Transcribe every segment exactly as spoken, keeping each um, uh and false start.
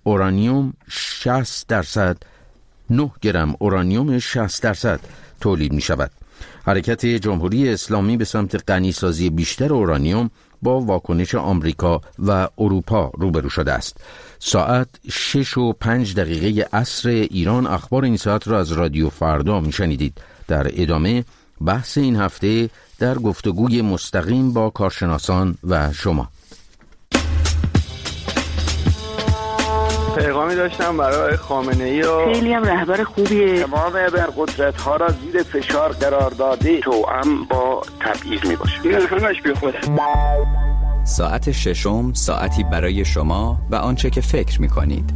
اورانیوم شصت درصد، نه گرم اورانیوم شصت درصد تولید می شود. حرکت جمهوری اسلامی به سمت غنیسازی بیشتر اورانیوم با واکنش آمریکا و اروپا روبرو شده است. ساعت شش و پنج دقیقه عصر ایران. اخبار این ساعت را از رادیو فردا می شنیدید. در ادامه بحث این هفته در گفتگوی مستقیم با کارشناسان و شما. پیغامی داشتم برای خامنه‌ای و خیلی هم رهبر خوبیه. تمام ابرقدرت‌ها را زیر فشار قرار داده، توأم با تبعیض میباشه. این همش بی خوده. ساعت ششم، ساعتی برای شما و آنچه که فکر میکنید.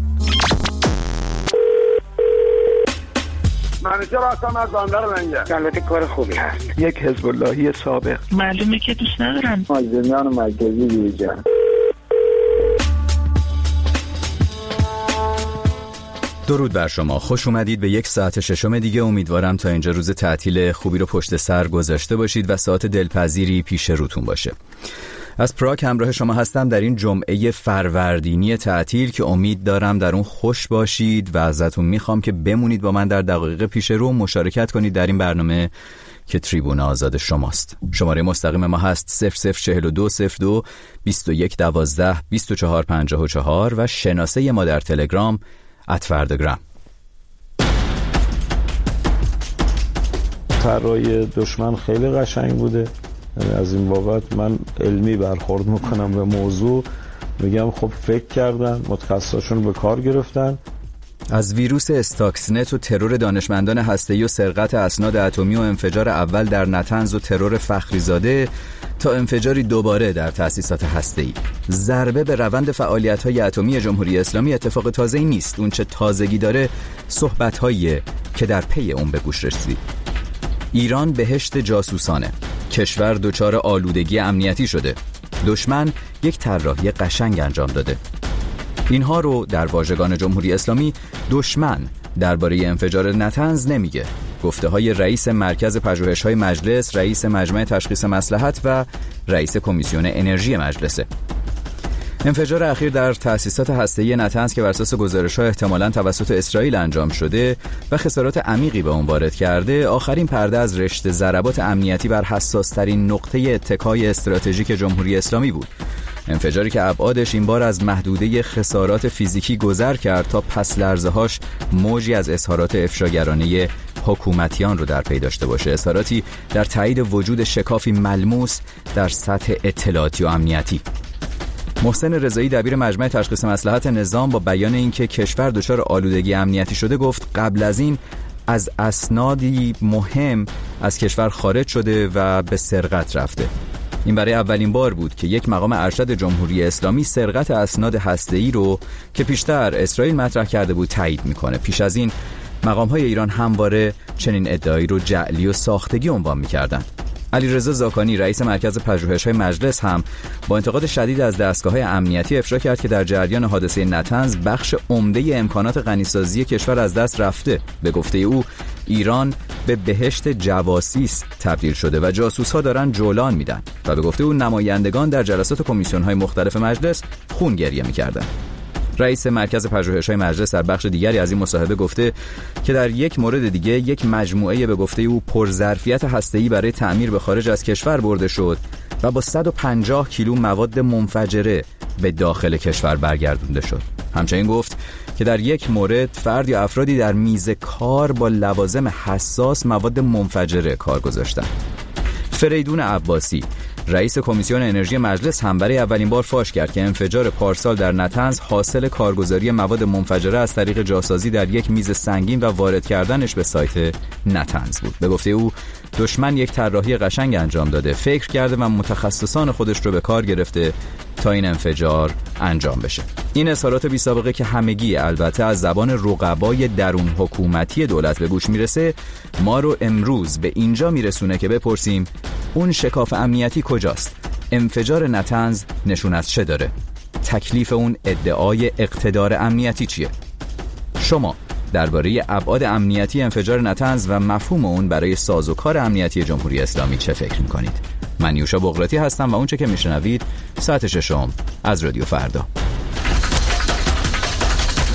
منیجر هستم از بندر منجر. البته کار خوبی هست. یک حزب اللهی سابق. معلومه که دوست ندارن. مازندران مرکزی بیجان. درود بر شما، خوش اومدید به یک ساعت ششم دیگه. امیدوارم تا اینجا روز تعطیل خوبی رو پشت سر گذاشته باشید و ساعت دلپذیری پیش روتون باشه. از پراگ همراه شما هستم در این جمعه فروردینی تعطیل که امید دارم در اون خوش باشید و ازتون میخوام که بمونید با من در دقایق پیش رو مشارکت کنید در این برنامه که تریبون آزاد شماست. شماره مستقیم ما هست صفر صفر چهل و دو صفر دو بیست و یک دوازده بیست و چهار پنجاه و چهار و شناسه ما در تلگرام ات فردگرام. طرای دشمن خیلی قشنگ بوده، از این بابت من علمی برخورد میکنم به موضوع، میگم خب فکر کردن، متخصصاشون به کار گرفتن. از ویروس استاکسنت و ترور دانشمندان هسته‌ای و سرقت اسناد اتمی و انفجار اول در نتنز و ترور فخریزاده تا انفجاری دوباره در تأسیسات هسته‌ای، ضربه به روند فعالیت‌های اتمی جمهوری اسلامی اتفاق تازه‌ای نیست. اون چه تازگی داره صحبت‌هایی که در پی اون به گوش رسید. ایران بهشت جاسوسانه، کشور دچار آلودگی امنیتی شده، دشمن یک طراحی قشنگ انجام داده. اینها رو در واژگان جمهوری اسلامی دشمن درباره انفجار نتنز نمیگه. گفته های رئیس مرکز پژوهش‌های مجلس، رئیس مجمع تشخیص مصلحت و رئیس کمیسیون انرژی مجلسه. انفجار اخیر در تأسیسات هسته‌ای نتنز که بر اساس گزارش‌ها احتمالاً توسط اسرائیل انجام شده و خسارات عمیقی به اون وارد کرده، آخرین پرده از رشته ضربات امنیتی بر حساس‌ترین نقطه اتکای استراتژیک جمهوری اسلامی بود. انفجاری که ابعادش این بار از محدوده خسارات فیزیکی گذر کرد تا پس لرزه‌هاش موجی از اظهارات افشاگرانه حکومتیان رو در پی داشته باشه، اظهاراتی در تایید وجود شکافی ملموس در سطح اطلاعاتی و امنیتی. محسن رضایی دبیر مجمع تشخیص مصلحت نظام با بیان اینکه کشور دچار آلودگی امنیتی شده گفت قبل از این از اسنادی مهم از کشور خارج شده و به سرقت رفته. این برای اولین بار بود که یک مقام ارشد جمهوری اسلامی سرقت اسناد هسته‌ای رو که پیشتر اسرائیل مطرح کرده بود تایید میکنه. پیش از این مقام‌های ایران همواره چنین ادعایی رو جعلی و ساختگی عنوان می‌کردند. علیرضا زاکانی رئیس مرکز پژوهش‌های مجلس هم با انتقاد شدید از دستگاه‌های امنیتی افشا کرد که در جریان حادثه نتنز بخش عمده امکانات غنیسازی کشور از دست رفته. به گفته او ایران به بهشت جواسیس تبدیل شده و جاسوس‌ها دارن جولان میدن و به گفته او نمایندگان در جلسات کمیسیون‌های مختلف مجلس خون گریه می‌کردند. رئیس مرکز پژوهش‌های مجلس در بخش دیگری از این مصاحبه گفته که در یک مورد دیگه یک مجموعه به گفته او پرظرفیت هسته‌ای برای تعمیر به خارج از کشور برده شد و با صد و پنجاه کیلو مواد منفجره به داخل کشور برگردونده شد. همچنین گفت که در یک مورد فرد یا افرادی در میز کار با لوازم حساس مواد منفجره کار گذاشتند. فریدون عباسی رئیس کمیسیون انرژی مجلس هم برای اولین بار فاش کرد که انفجار پارسال در نتنز حاصل کارگزاری مواد منفجره از طریق جاسازی در یک میز سنگین و وارد کردنش به سایت نتنز بود. به گفته او دشمن یک طراحی قشنگ انجام داده، فکر کرده و متخصصان خودش رو به کار گرفته تا این انفجار انجام بشه. این اظهارات بی سابقه که همگی البته از زبان رقبای درون حکومتی دولت به گوش میرسه، ما رو امروز به اینجا میرسونه که بپرسیم اون شکاف امنیتی کجاست؟ انفجار نتنز نشون از چه داره؟ تکلیف اون ادعای اقتدار امنیتی چیه؟ شما درباره ابعاد امنیتی انفجار نتنز و مفهوم اون برای سازوکار امنیتی جمهوری اسلامی چه فکر میکنید؟ من یوشا بغراتی هستم و اون چه که میشنوید ساعت ششم از رادیو فردا.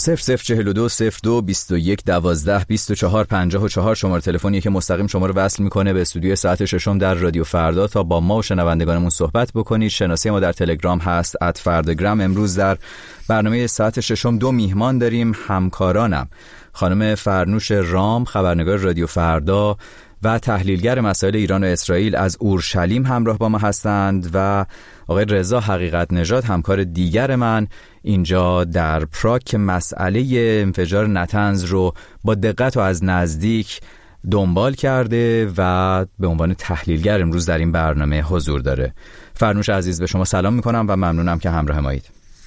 صفر صفر چهل و دو صفر دو بیست و یک دوازده بیست و چهار پنجاه و چهار شماره تلفنی که مستقیم شما رو وصل میکنه به استودیو ساعت ششم در رادیو فردا تا با ما و شنوندگانمون صحبت بکنید. شناسی ما در تلگرام هست ات فرداگرام. امروز در برنامه ساعت ششم دو میهمان داریم. همکارانم خانم فرنوش رام، خبرنگار رادیو فردا و تحلیلگر مسائل ایران و اسرائیل از اورشلیم همراه با ما هستند و آقای رضا حقیقت نژاد، همکار دیگر من اینجا در پراگ که مسئله انفجار نتنز رو با دقت و از نزدیک دنبال کرده و به عنوان تحلیلگر امروز در این برنامه حضور داره. فرنوش عزیز، به شما سلام میکنم و ممنونم که همراه مایید.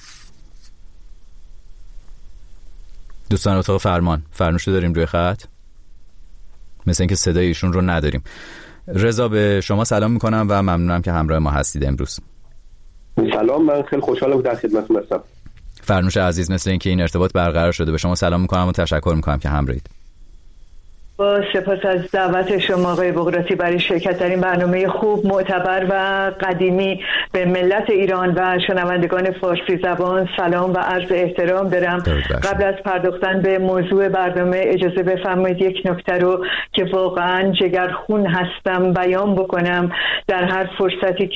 دوستان اتاق فرمان، فرنوش رو داریم روی خط؟ مثل اینکه صدای ایشون رو نداریم. رضا، به شما سلام میکنم و ممنونم که همراه ما هستید امروز. سلام، من خیلی خوشحالم که در خدمتتون هستم. فرنوش عزیز، مثل اینکه این ارتباط برقرار شده. به شما سلام میکنم و تشکر میکنم که همراهید. با سپاس از دعوت شما آقای بقراطی برای شرکت در این برنامه خوب، معتبر و قدیمی. به ملت ایران و شنوندگان فارسی زبان سلام و عرض احترام دارم. قبل از پرداختن به موضوع برنامه اجازه بفرمایید یک نکته رو که واقعا جگرخون هستم بیان بکنم. در هر فرصتی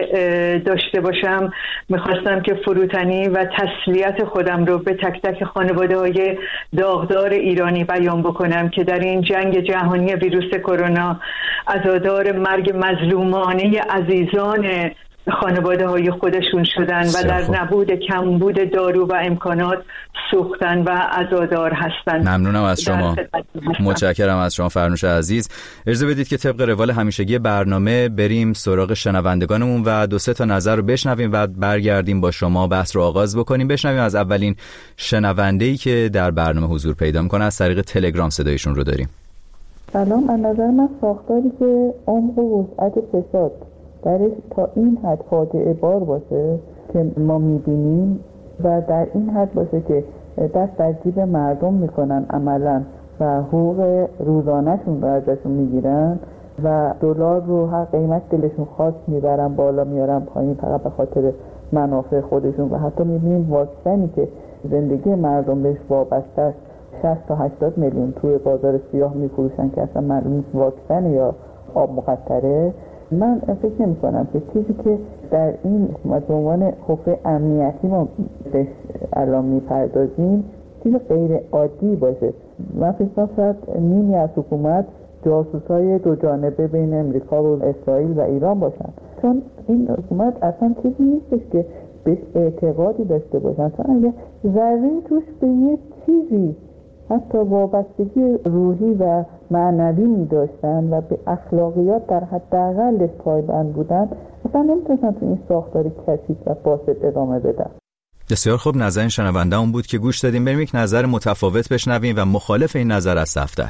که داشته باشم میخواستم که فروتنی و تسلیت خودم رو به تک تک خانواده‌های داغدار ایرانی بیان بکنم که در این جنگ جهانی ویروس کرونا عزادار مرگ مظلومانه عزیزان خانواده های خودشون شدن و در نبود کمبود دارو و امکانات سوختن و عزادار هستن. ممنونم از شما، متشکرم از شما فرنوش عزیز. اجازه بدید که طبق روال همیشگی برنامه بریم سراغ شنوندگانمون و دو سه تا نظر رو بشنویم و برگردیم با شما بحث رو آغاز بکنیم. بشنویم از اولین شنونده‌ای که در برنامه حضور پیدا می‌کنه. از طریق تلگرام صدایشون رو داریم. سلام، از نظر من ساختاری که عمق و وسعت فساد درش تا این حد فاجعه بار باشه که ما میبینیم و در این حد باشه که دست در جیب مردم میکنن عملا و حقوق روزانهشون رو ازشون میگیرن و دلار رو هر قیمت دلشون خواست میبرن بالا میارن پایین فقط به خاطر منافع خودشون. و حتی میبینیم واکسنی که زندگی مردم بهش وابسته است شصت تا هشتاد میلیون توی بازار سیاه میفروشن که اصلا معلوم نیست واکسن یا آب مقطره. من فکر نمی کنم که چیزی که در این حکومت به عنوان حفره امنیتی ما بهش الان میپردازیم چیز غیر عادی باشه. من فکر کنم شاید نیمی از حکومت جاسوسای دو جانبه بین امریکا و اسرائیل و ایران باشن، چون این حکومت اصلا چیزی نیستش که بهش اعتقادی داشته باشن. چون اگه ذره توش به یه چیزی حتی وابستگی روحی و معنوی می داشتن و به اخلاقیات در حداقلش پایبند بودن، اصلا نمیتونستن تو این ساختار کثیف و فاسد ادامه بدن. بسیار خوب، نظر این شنونده اون بود که گوش دادیم. بریم یک نظر متفاوت بشنویم و مخالف این نظر از دفتر.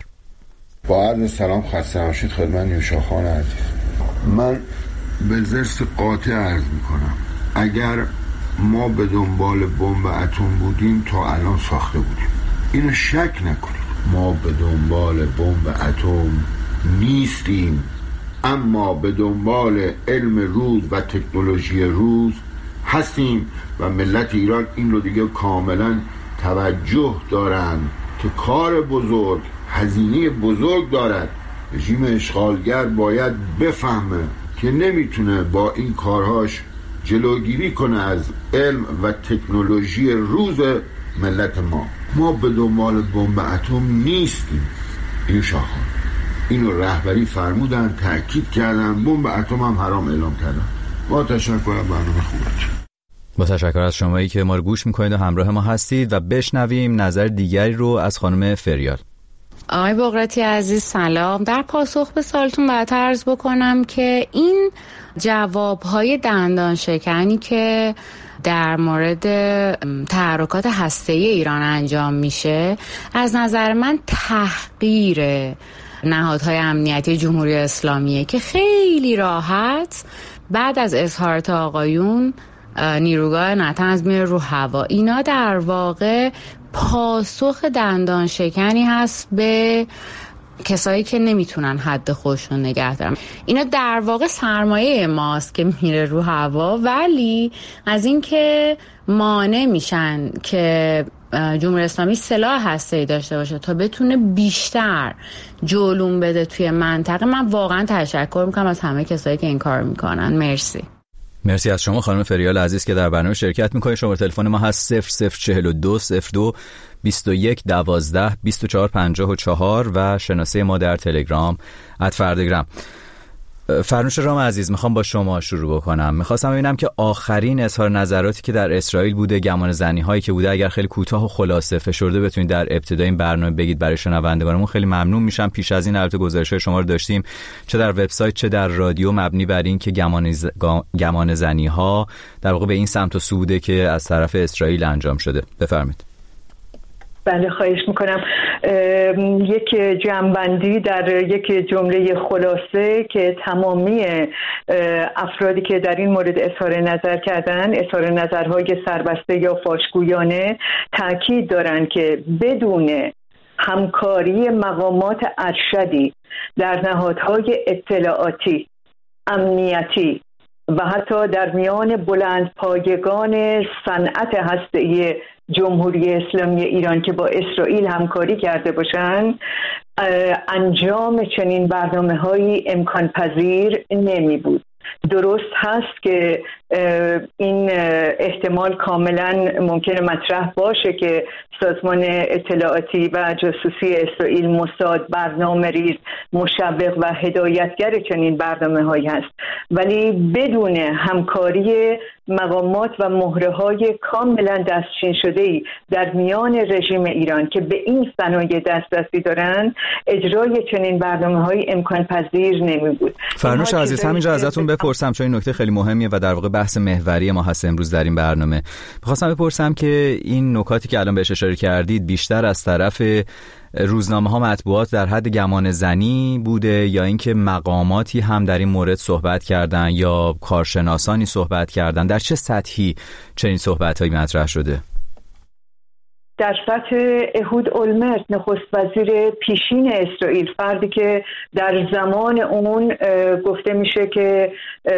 با عرض سلام خسته باشید خدمت نیوشاخان عزیز. من به زرس قاطع عرض میکنم اگر ما به دنبال بمب اتم بودیم تا الان ساخته بودیم. اینو شک نکنید، ما به دنبال بمب اتم نیستیم، اما به دنبال علم روز و تکنولوژی روز هستیم و ملت ایران این رو دیگه کاملا توجه دارند که کار بزرگ هزینه بزرگ دارد. رژیم اشغالگر باید بفهمه که نمیتونه با این کارهاش جلوگیری کنه از علم و تکنولوژی روز ملت ما. ما به دنبال بمب اتم نیستیم. این شاخان اینو رهبری فرمودن، تأکید کردن، بمب اتم هم حرام اعلام کردن. با تشکر، برنامه خوبه. با تشکر از شمایی که ما رو گوش میکنید و همراه ما هستید و بشنویم نظر دیگری رو از خانم فریال. آقای بقراطی عزیز سلام. در پاسخ به سوالتون باید عرض بکنم که این جوابهای دندان شکنی که در مورد تحرکات هسته‌ای ایران انجام میشه از نظر من تحقیر نهادهای امنیتی جمهوری اسلامیه که خیلی راحت بعد از اظهارات آقایون نیروگاه نتنز میره رو هوا. اینا در واقع پاسخ دندان شکنی هست به کسایی که نمیتونن حد خودشون نگه دارن. اینا در واقع سرمایه ماست که میره رو هوا، ولی از این که مانع میشن که جمهوری اسلامی سلاح هسته‌ای داشته باشه تا بتونه بیشتر جلوم بده توی منطقه. من واقعا تشکر میکنم از همه کسایی که این کار میکنن. مرسی. مرسی از شما خانم فریال عزیز که در برنامه شرکت میکنید. شماره تلفن ما هست صفر صفر چهل و دو صفر دو بیست و یک دوازده بیست و چهار پنجاه و چهار و شناسه ما در تلگرام ات فردگرام. فرنوش رام عزیز، میخوام با شما شروع بکنم. میخواستم ببینم که آخرین اظهار نظراتی که در اسرائیل بوده، گمان زنی هایی که بوده، اگر خیلی کوتاه و خلاصه فشرده بتونید در ابتدای این برنامه بگید برای شنوندگانمون خیلی ممنون میشم. پیش از این البته گزارش‌های شما رو داشتیم چه در وبسایت چه در رادیو، مبنی بر این که گمان ز... گمان زنی ها در واقع به این سمت و سو بوده که از طرف اسرائیل انجام شده. بفرمایید. بله خواهش میکنم. یک جمع‌بندی در یک جمله خلاصه که تمامی افرادی که در این مورد اظهار نظر کردن، اظهار نظرهای سربسته یا فاحش‌گویانه، تاکید دارند که بدون همکاری مقامات ارشدی در نهادهای اطلاعاتی، امنیتی و حتی در میان بلندپایگان صنعت هسته‌ای جمهوری اسلامی ایران که با اسرائیل همکاری کرده باشند، انجام چنین برنامه‌هایی امکان پذیر نمی بود. درست هست که این احتمال کاملا ممکنه مطرح باشه که سازمان اطلاعاتی و جاسوسی اسرائیل موساد برنامه ریز، مشوق و هدایتگر چنین برنامه هایی هست، ولی بدون همکاری مقامات و مهره‌های کاملا دستچین شده‌ای در میان رژیم ایران که به این صنایع دسترسی دارند، اجرای چنین برنامه‌های امکان پذیر نمی بود. فرنوش عزیز، همینجا ازتون بپرسم چون این نکته خیلی مهمیه و در واقع بحث محوری ما هست امروز در این برنامه. می‌خواستم بپرسم که این نکاتی که الان بهش اشاره کردید بیشتر از طرف روزنامه‌ها، مطبوعات در حد گمان زنی بوده یا اینکه مقاماتی هم در این مورد صحبت کردن یا کارشناسانی صحبت کردن؟ در چه سطحی چنین صحبت‌هایی مطرح شده؟ در سطح اهود اولمرت، نخست وزیر پیشین اسرائیل، فردی که در زمان اون گفته میشه که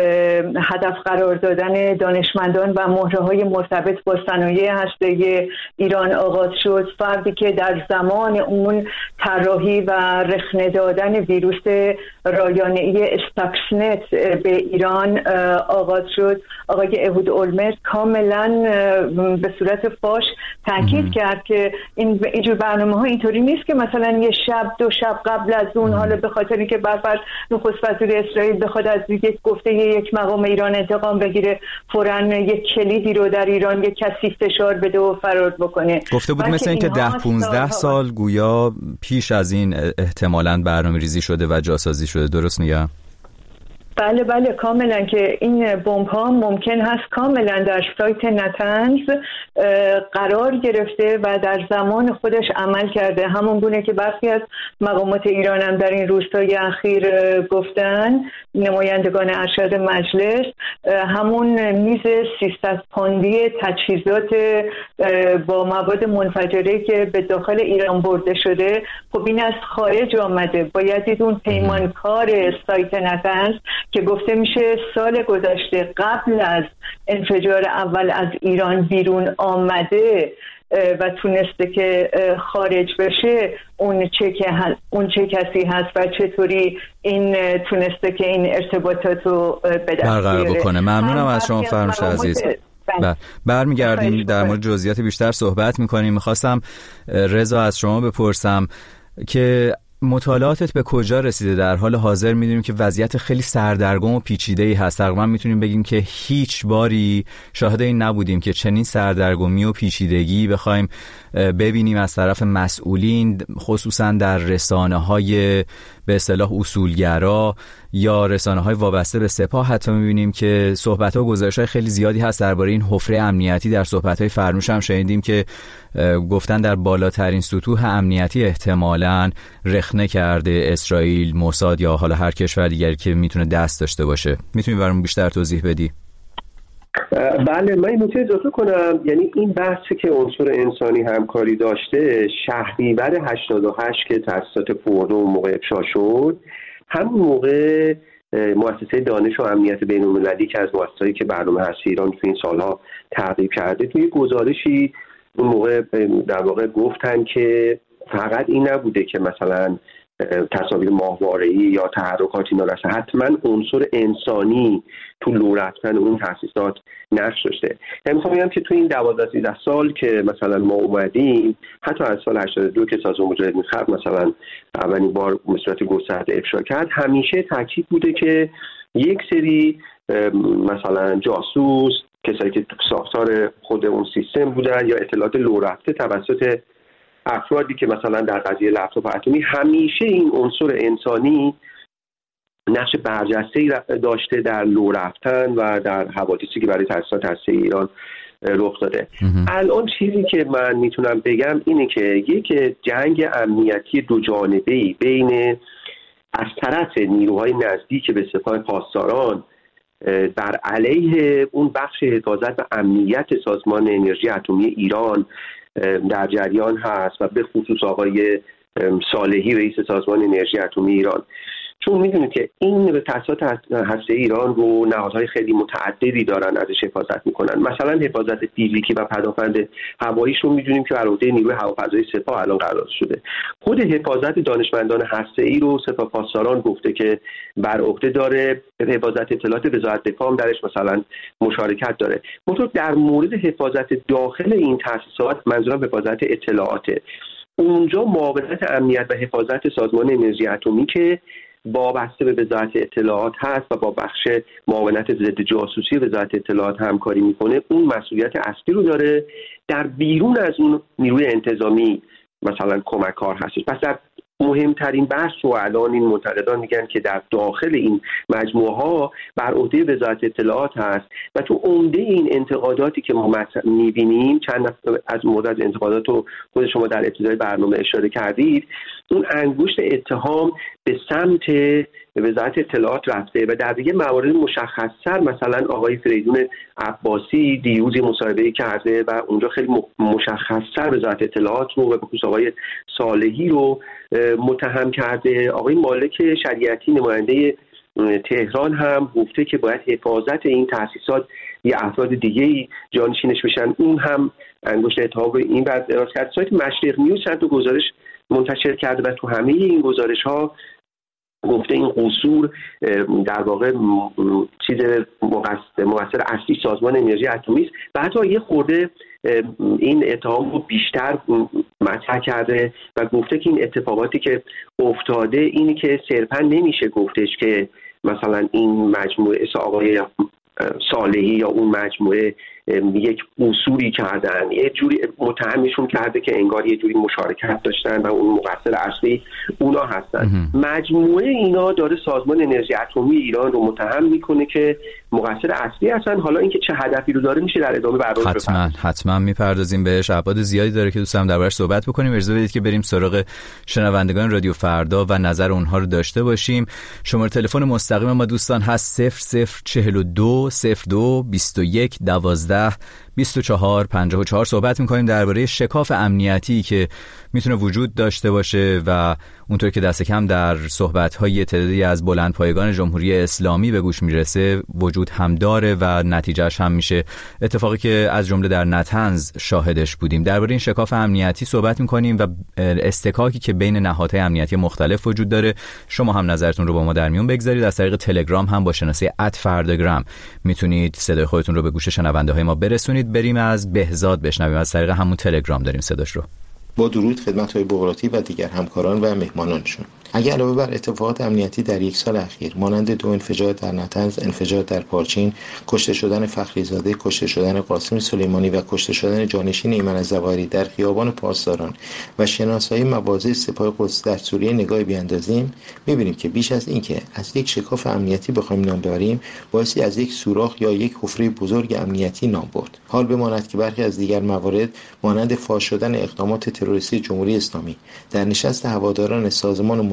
هدف قرار دادن دانشمندان و مهره‌های مرتبط با صنایع هسته‌ای ایران آغاز شد، فردی که در زمان اون طراحی و رخنه دادن ویروس رایانه‌ای استاکسنت به ایران آغاز شد، آقای اهود اولمرت کاملا به صورت فاش تاکید کرد که این اینجور برنامه‌ها اینطوری نیست که مثلا یه شب دو شب قبل از اون، حالا به خاطری که برفرض نخست وزیر اسرائیل بخواد از یک گفته یک مقام ایران انتقام بگیره، فوراً یک کلیدی رو در ایران یک کسی فشار بده و فرار بکنه. گفته بود مثلا اینکه ده پونزده سال گویا پیش از این احتمالاً برنامه‌ریزی شده و جاسازی شده. درست میگم؟ بله بله کاملا، که این بمب ها ممکن هست کاملا در سایت نتنز قرار گرفته و در زمان خودش عمل کرده، همون گونه که برخی از مقامات ایران هم در این روزهای اخیر گفتن، نمایندگان ارشد مجلس، همون میز سیصد پوندی تجهیزات با مواد منفجره که به داخل ایران برده شده، خب این از خارج آمده. باید دید اون پیمانکار سایت نتنز که گفته میشه سال گذشته قبل از انفجار اول از ایران بیرون آمده و تونسته که خارج بشه، اون چه که اون چه کسی هست و چطوری این تونسته که این ارتباطات رو به دست برقرار بکنه. ممنونم از شما فرنوش عزیز. برمیگردیم در مورد جزئیات بیشتر صحبت میکنیم. میخواستم رضا از شما بپرسم که مطالعاتت به کجا رسیده؟ در حال حاضر میدونیم که وضعیت خیلی سردرگم و پیچیده‌ای هست. تقریبا میتونیم بگیم که هیچ باری شاهد این نبودیم که چنین سردرگمی و پیچیدگی بخوایم ببینیم از طرف مسئولین، خصوصا در رسانه‌های به اصطلاح اصولگرا یا رسانه‌های وابسته به سپاه. حتی می‌بینیم که صحبت‌ها و گزارش‌های خیلی زیادی هست درباره این حفره امنیتی. در صحبت‌های فرنوش هم شنیدیم که گفتن در بالاترین سطوح امنیتی احتمالاً رخنه کرده اسرائیل، موساد یا حالا هر کشور دیگری که میتونه دست داشته باشه. میتونی برام بیشتر توضیح بدی؟ بله، من این نکته اضافه کنم. یعنی این بحثی که عنصر انسانی همکاری داشته، شهریور هشتاد و هشت که تأسیسات فوردو اون موقع افشا شد، همون موقع مؤسسه دانش و امنیت بین‌المللی که از مؤسسه‌ای که برنامه هستی ایران تو این سالها تعقیب کرده، توی گزارشی اون موقع در واقع گفتن که فقط این نبوده که مثلا تصاویر ماهواره‌ای یا تحرکات اینا رسه، حتما عنصر انسانی تو لو رفتن اون تأسیسات نقش داشته. من میخوام بگم که تو این دوازده سیزده سال که مثلا ما اومدیم، حتی از سال هشتاد و دو که سازمان مجاهدین خلق مثلا اولین بار به صورت گسترده افشا کرد، همیشه تاکید بوده که یک سری مثلا جاسوس، کسایی که ساختار خود اون سیستم بودن یا اطلاعات لو رفته توسط افرادی که مثلا در قضیه لپتاپ اتمی، همیشه این عنصر انسانی نقش برجسته‌ای داشته در لو رفتن و در حوادثی که برای تأسیسات هسته‌ای ایران رخ داده. الان چیزی که من میتونم بگم اینه که یک جنگ امنیتی دو جانبه‌ای بین از طرف نیروهای نزدیک به سپاه پاسداران بر علیه اون بخش حفاظت و امنیت سازمان انرژی اتمی ایران در جریان هست و به خصوص آقای صالحی رئیس سازمان انرژی اتمی ایران، چون میدونید که این تأسیسات هسته ایران رو نهادهای خیلی متعددی دارن ازش حفاظت میکنن. مثلا حفاظت فیزیکی و پدافند هواییش رو میدونیم که بر عهده نیروی هوافضایی سپاه الان قرار شده. خود حفاظت دانشمندان هسته ای رو سپاه پاسداران گفته که بر عهده داره، حفاظت اطلاعات وزارت دفاع درش مثلا مشارکت داره. منتها در مورد حفاظت داخل این تأسیسات، منظورم حفاظت اطلاعاته، اونجا معاونت امنیت و حفاظت سازمان انرژی اتمی که وابسته به وزارت اطلاعات هست و با بخش معاونت ضد جاسوسی وزارت اطلاعات همکاری میکنه، اون مسئولیت اصلی رو داره. در بیرون از اون نیروی انتظامی مثلا کمککار هستش. پس در مهمترین بحث رو الان این منتقدان میگن که در داخل این مجموعه ها بر عهده وزارت اطلاعات هست و تو عمده این انتقاداتی که ما میبینیم، چند از مورد از انتقادات رو خود شما در ابتدای برنامه اشاره کردید، اون انگشت اتهام به سمت وزارت اطلاعات رفته و در دیگه موارد مشخص‌تر مثلا آقای فریدون عباسی دیروز مصاحبه‌ای کرده و اونجا خیلی مشخص‌تر وزارت اطلاعات رو و به خصوص آقای صالحی رو متهم کرده. آقای مالک شریعتی نماینده تهران هم گفته که باید حفاظت این تأسیسات یه افراد دیگه‌ای جانشینش بشن، اون هم انگشت اتهام رو این بعد دراز کرد. سایت مشرق نیوز چند تا گزارش منتشر کرده و تو همه این گزارش‌ها گفته این قصور در واقع چیز مقصر اصلی سازمان انرژی اتمی است و حتی یه خورده این اتهام رو بیشتر مطرح کرده و گفته که این اتفاقاتی که افتاده اینی که صرفا نمیشه گفتش که مثلا این مجموعه آقای صالحی یا اون مجموعه یک قصوری کردن، یه جوری متهمشون کرده که انگار یه جوری مشارکت داشتن و اون مقصر اصلی اونا هستن. مجموعه اینا داره سازمان انرژی اتمی ایران رو متهم میکنه که مقصر اصلی هستن. حالا اینکه چه هدفی رو داره میشه در ادامه برنامه حتما بپرد. حتما میپردازیم بهش. ابعاد زیادی داره که دوست دارم دربارش صحبت بکنیم. اجازه بدید که بریم سراغ شنوندگان رادیو فردا و نظر اونها رو داشته باشیم. شماره تلفن مستقیم ما دوستان هست صفر صفر چهل و دو صفر دو بیست و یک دوازده بیست و چهار پنجاه و چهار. صحبت میکنیم درباره شکاف امنیتی که میتونه وجود داشته باشه و اونطور که دست کم در صحبت‌های تعدادی از بلندپایگان جمهوری اسلامی به گوش میرسه وجود هم داره و نتیجهش هم میشه اتفاقی که از جمله در نطنز شاهدش بودیم. درباره این شکاف امنیتی صحبت میکنیم و استکاکی که بین نهادهای امنیتی مختلف وجود داره. شما هم نظرتون رو با ما در میون بگذارید. از طریق تلگرام هم با شناسه ات فرداگرام میتونید صدای خودتون رو به گوش شنونده های ما برسونید. بریم از بهزاد بشنویم. از طریق همون تلگرام داریم صداش رو. با درود خدمت‌های بغراتی و دیگر همکاران و مهمانانشون. اگر علاوه بر اتفاقات امنیتی در یک سال اخیر مانند دو انفجار در نطنز، انفجار در پارچین، کشته شدن فخریزاده، کشته شدن قاسم سلیمانی و کشته شدن جانشین ایمن الظواهری در خیابان پاسداران و شناسایی مواضع سپاه قدس در سوریه نگاهی بیاندازیم، می‌بینیم که بیش از اینکه از یک شکاف امنیتی بخوایم نام ببریم، بایستی از یک سوراخ یا یک حفره بزرگ امنیتی نام برد. حال بماند که برخی از دیگر موارد مانند فاش شدن اقدامات تروریستی جمهوری اسلامی در نشست هواداران سازمان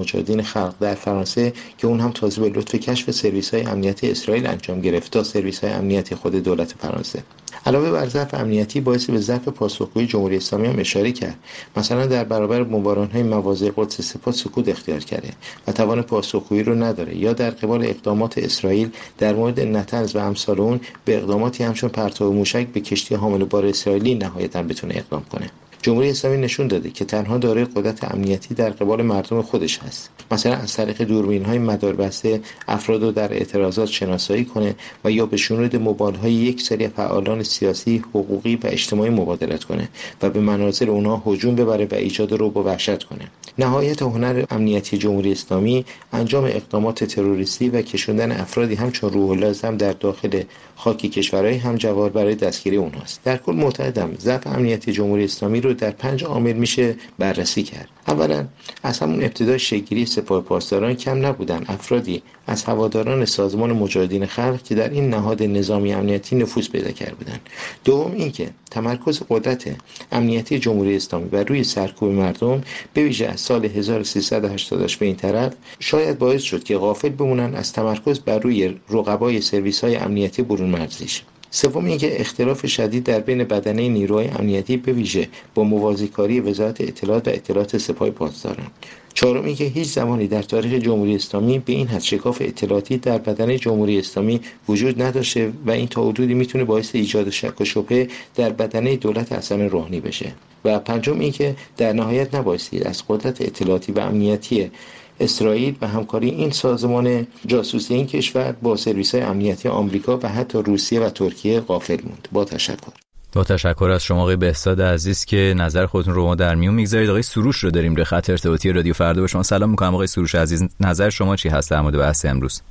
مجاهدین خلق در فرانسه که اون هم تازه به لطف کشف سرویس‌های امنیتی اسرائیل انجام گرفت تا سرویس‌های امنیتی خود دولت فرانسه. علاوه بر ضعف امنیتی باعث به ضعف پاسخگویی جمهوری اسلامی هم اشاره کرد. مثلا در برابر بمباران‌های مواضع قدس سپاه سکوت اختیار کرده و توان پاسخگویی رو نداره، یا در قبال اقدامات اسرائیل در مورد نتنز و امثال اون به اقداماتی همچون پرتاب موشک به کشتی حامل بار اسرائیلی نهایتاً بتونه اقدام کنه. جمهوری اسلامی نشون داده که تنها دارای قدرت امنیتی در قبال مردم خودش هست. مثلا از طریق دوربین‌های مداربسته افراد رو در اعتراضات شناسایی کنه و یا به شنود موبایل‌های یک سری فعالان سیاسی، حقوقی و اجتماعی مبادرت کنه و به منازل اونها هجوم ببره و ایجاد رعب و وحشت کنه. نهایت هنر امنیتی جمهوری اسلامی انجام اقدامات تروریستی و کشوندن افرادی همچون روح الله زم در داخل خاک کشورهای همجوار برای دستگیری اونهاست. در کل معتقدم ضعف امنیتی جمهوری اسلامی رو در پنج عامل میشه بررسی کرد. اولا، از همون ابتدای شکل‌گیری سپاه پاسداران کم نبودن افرادی از هواداران سازمان مجاهدین خلق که در این نهاد نظامی امنیتی نفوذ پیدا کرده بودند. دوم اینکه تمرکز قدرت امنیتی جمهوری اسلامی بر روی سرکوب مردم به ویژه از سال هزار و سیصد و هشتاد به این طرف شاید باعث شد که غافل بمونن از تمرکز بر روی رقبای سرویس‌های امنیتی برون مرزیش. سوم اینکه اختلاف شدید در بین بدنه نیروهای امنیتی به ویژه با موازیکاری وزارت اطلاعات و اطلاعات سپاه پاسداران. چهارم اینکه هیچ زمانی در تاریخ جمهوری اسلامی به این حد شکاف اطلاعاتی در بدنه جمهوری اسلامی وجود نداشته و این تا حدودی میتونه باعث ایجاد شک و شبهه در بدنه دولت حسن روحانی بشه. و پنجم اینکه در نهایت نبایستی از قدرت اطلاعاتی و امنیتی اسرائیل و همکاری این سازمان جاسوسی این کشور با سرویس‌های امنیتی آمریکا و حتی روسیه و ترکیه غافل موند. با تشکر. با تشکر از شما آقای بهزاد عزیز که نظر خودتون رو ما در میون میگذارید. آقای سروش رو داریم روی خط ارتباطی رادیو فردا. به شما سلام میکنم آقای سروش عزیز. نظر شما چی هست در مورد بحث امروز؟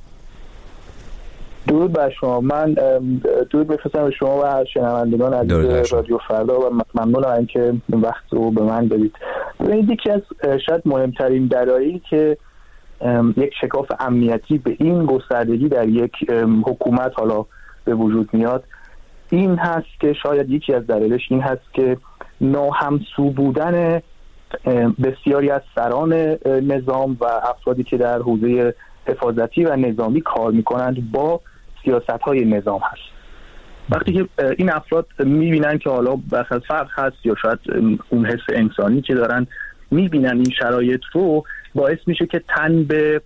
درود بر شما. من درود بفرستم به شما و شنوندگان عزیز رادیو فردا و ممنونم اینکه وقت رو به من دادید. این یکی از شاید مهمترین دلایلی که یک شکاف امنیتی به این گستردگی در یک حکومت حالا به وجود میاد این هست که شاید یکی از دلایلش این هست که ناهمسو بودن بسیاری از سران نظام و افرادی که در حوزه حفاظتی و نظامی کار میکنند با سیاست‌های نظام هست. وقتی که این افراد میبینن که حالا بحث از فرق هست یا شاید اون حس انسانی که دارن میبینن این شرایط رو باعث میشه که تن به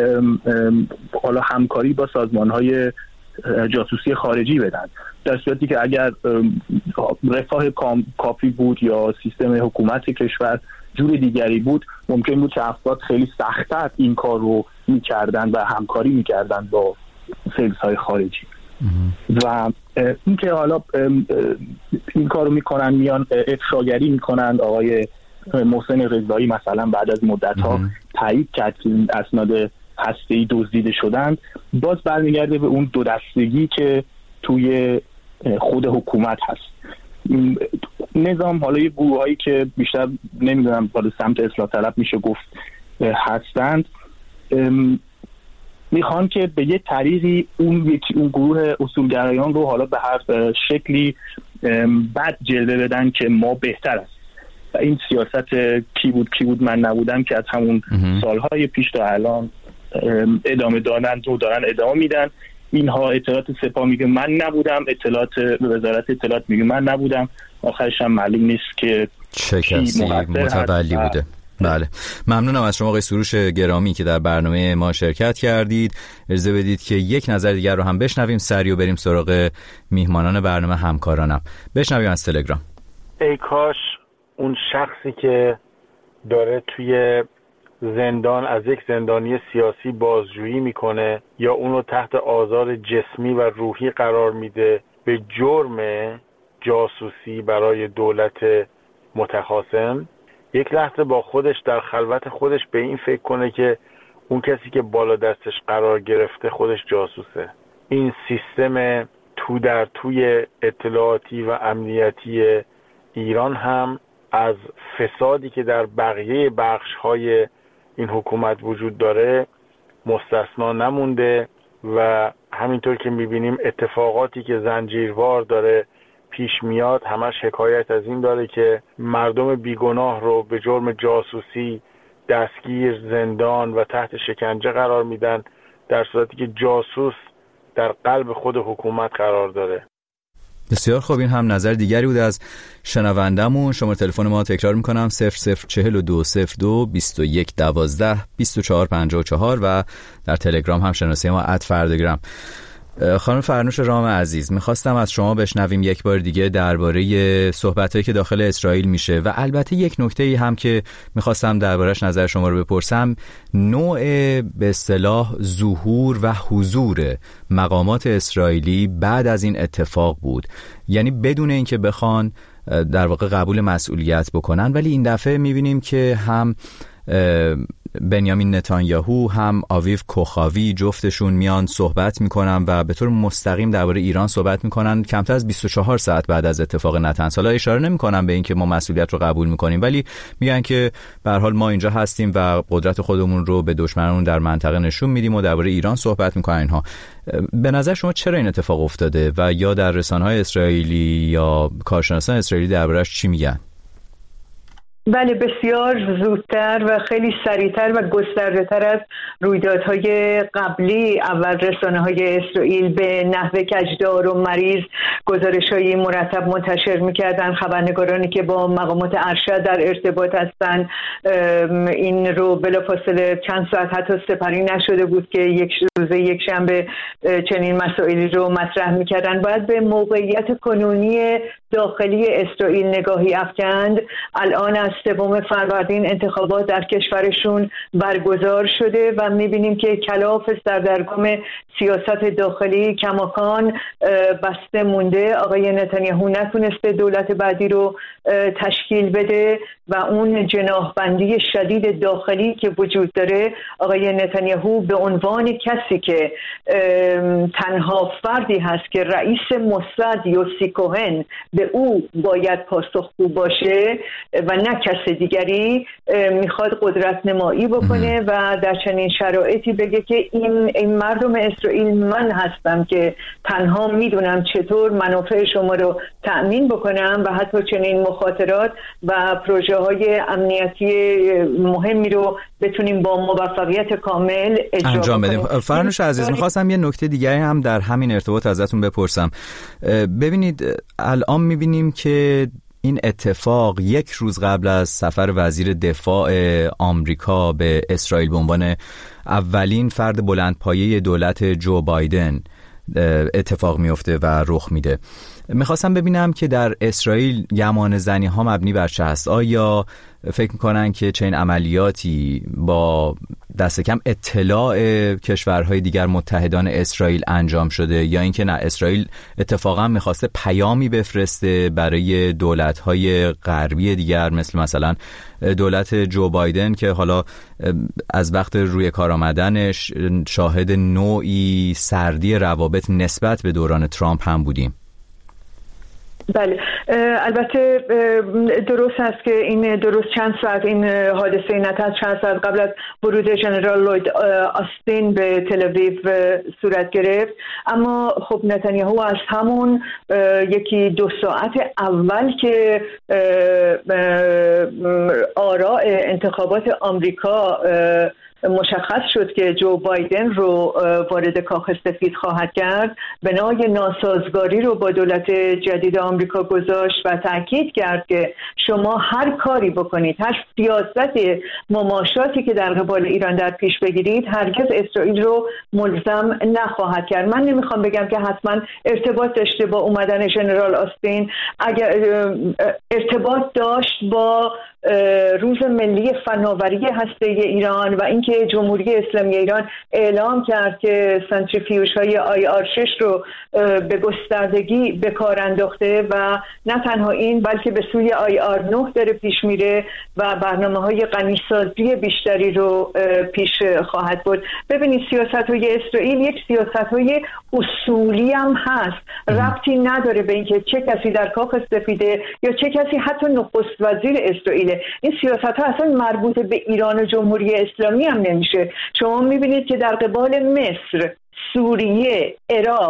حالا همکاری با سازمان‌های جاسوسی خارجی بدن، در صورتی که اگر رفاه کافی بود یا سیستم حکومت کشور جور دیگری بود ممکن بود که افراد خیلی سخت‌تر این کار رو میکردن و همکاری میکردن با سرویس‌های خارجی. و اینکه حالا این کار رو میکنن میان افشاگری میکنن. آقای محسن رضایی مثلا بعد از مدت‌ها تایید کرد که این اسناد هسته‌ای دزدیده شدند. باز برمیگرده به اون دو دستگی که توی خود حکومت هست. نظام حالا یه گروهایی که بیشتر نمیدونم حالا سمت اصلاح طلب میشه گفت هستند میخوان که به یه طریقی اون یکی اون گروه اصولگرایان رو حالا به هر شکلی بد جلوه بدن که ما بهتر است. و این سیاست کی بود کی بود من نبودم که از همون سالهای پیش تا الان ادامه دادن و دارن ادامه میدن. اینها اطلاعات سپاه میگه من نبودم، اطلاعات وزارت اطلاعات میگه من نبودم، آخرش هم معلوم نیست که چه کسی متولی بوده. بله، ممنونم از شما آقای سروش گرامی که در برنامه ما شرکت کردید. اجازه بدید که یک نظر دیگر رو هم بشنویم سریع و بریم سراغ میهمانان برنامه همکارانم. بشنویم از تلگرام. ای کاش اون شخصی که داره توی زندان از یک زندانی سیاسی بازجویی میکنه یا اونو تحت آزار جسمی و روحی قرار میده به جرم جاسوسی برای دولت متخاصم، یک لحظه با خودش در خلوت خودش به این فکر کنه که اون کسی که بالا دستش قرار گرفته خودش جاسوسه. این سیستم تو در توی اطلاعاتی و امنیتی ایران هم از فسادی که در بقیه بخش‌های این حکومت وجود داره مستثنا نمونده و همینطور که می‌بینیم اتفاقاتی که زنجیروار داره پیش میاد همش حکایت از این داره که مردم بیگناه رو به جرم جاسوسی دستگیر، زندان و تحت شکنجه قرار میدن، در صورتی که جاسوس در قلب خود حکومت قرار داره. بسیار خوب، این هم نظر دیگری بود از شنوندمون. شما تلفن ما تکرار میکنم صفر صفر چهل و دو صفر دو بیست و یک دوازده بیست و چهار پنجاه و چهار و در تلگرام هم شناسی ما ات فرداگرام. خانم فرنوش رام عزیز، میخواستم از شما بشنویم یک بار دیگه درباره صحبتایی که داخل اسرائیل میشه و البته یک نکته‌ای هم که میخواستم دربارش نظر شما رو بپرسم، نوع به اصطلاح ظهور و حضور مقامات اسرائیلی بعد از این اتفاق بود، یعنی بدون اینکه بخوان در واقع قبول مسئولیت بکنن، ولی این دفعه میبینیم که هم بنیامین نتانیاهو هم آویو کوخاوی جفتشون میان صحبت میکنن و به طور مستقیم درباره ایران صحبت میکنن کمتر از بیست و چهار ساعت بعد از اتفاق نتنز. حالا اشاره نمیکنن به این که ما مسئولیت رو قبول میکنیم، ولی میگن که به هر حال ما اینجا هستیم و قدرت خودمون رو به دشمنان در منطقه نشون میدیم و درباره ایران صحبت میکنن اینها. به نظر شما چرا این اتفاق افتاده و یا در رسانه‌های اسرائیلی یا کارشناسان اسرائیلی درباره‌اش چی میگن؟ بله، بسیار زودتر و خیلی سریعتر و گسترده‌تر از رویدادهای قبلی اول رسانه‌های اسرائیل به نحو کجدار و مریض گزارش‌های مرتب منتشر می‌کردن. خبرنگارانی که با مقامات ارشد در ارتباط هستند این رو بلافاصله چند ساعت حتی سپری نشده بود که یک روزه یک شنبه چنین مسائلی رو مطرح می‌کردن. باید به موقعیت کنونی داخلی اسرائیل نگاهی افکند. الان از سوم فروردین انتخابات در کشورشون برگزار شده و میبینیم که کلاف سردرگم سیاست داخلی کماکان بسته مونده. آقای نتانیاهو نتونسته دولت بعدی رو تشکیل بده و اون جناحبندی شدید داخلی که وجود داره، آقای نتانیاهو به عنوان کسی که تنها فردی هست که رئیس موساد یوسی کوهن به او باید پاسخگو باشه و نه کس دیگری، میخواد قدرت نمایی بکنه و در چنین شرایطی بگه که این, این مردم اسرائیل من هستم که تنها میدونم چطور منافع شما رو تأمین بکنم و حتی چنین مخاطرات و پروژه های امنیتی مهمی رو بتونیم با موفقیت کامل اجرا انجام بدیم. بکنیم. فرنوش عزیز، میخواستم یه نکته دیگه هم در همین ارتباط ازتون بپرسم. ببینید الان میبینیم که این اتفاق یک روز قبل از سفر وزیر دفاع آمریکا به اسرائیل به عنوان اولین فرد بلندپایه دولت جو بایدن اتفاق میفته و رخ میده. میخواستم ببینم که در اسرائیل گمان زنی ها مبنی بر چه هست؟ آیا فکر میکنن که چنین عملیاتی با دست کم اطلاع کشورهای دیگر متحدان اسرائیل انجام شده، یا اینکه نه اسرائیل اتفاقا میخواسته پیامی بفرسته برای دولت‌های غربی دیگر مثل مثلا دولت جو بایدن که حالا از وقت روی کار آمدنش شاهد نوعی سردی روابط نسبت به دوران ترامپ هم بودیم؟ بله، البته درست است که این درست چند ساعت این حادثه نتنز چند ساعت قبل از ورود ژنرال لوید آستین به تل آویو صورت گرفت، اما خب نتانیاهو از همون یکی دو ساعت اول که آراء انتخابات آمریکا مشخص شد که جو بایدن رو وارد کاخ سفید خواهد کرد، بنای ناسازگاری رو با دولت جدید آمریکا گذاشت و تاکید کرد که شما هر کاری بکنید، هر سیاست مماشاتی که در قبال ایران در پیش بگیرید، هرگز اسرائیل رو ملزم نخواهد کرد. من نمیخوام بگم که حتما ارتباط داشته با اومدن ژنرال آستین، اگر ارتباط داشت با روز ملی فناوری هسته ایران و اینکه جمهوری اسلامی ایران اعلام کرد که سنتریفیوژهای آی آر شش رو به گستردگی به کار انداخته و نه تنها این بلکه به سوی آی آر نه داره پیش میره و برنامه‌های غنی‌سازی بیشتری رو پیش خواهد برد. ببینید سیاست‌های اسرائیل یک سیاست‌های اصولی هم هست، ربطی نداره به اینکه چه کسی در کاخ سفیده یا چه کسی حتی نخست وزیر اسرائیل. این سیاست‌ها اصلا مربوط به ایران و جمهوری اسلامی هم نمیشه. شما میبینید که در قبال مصر، سوریه، عراق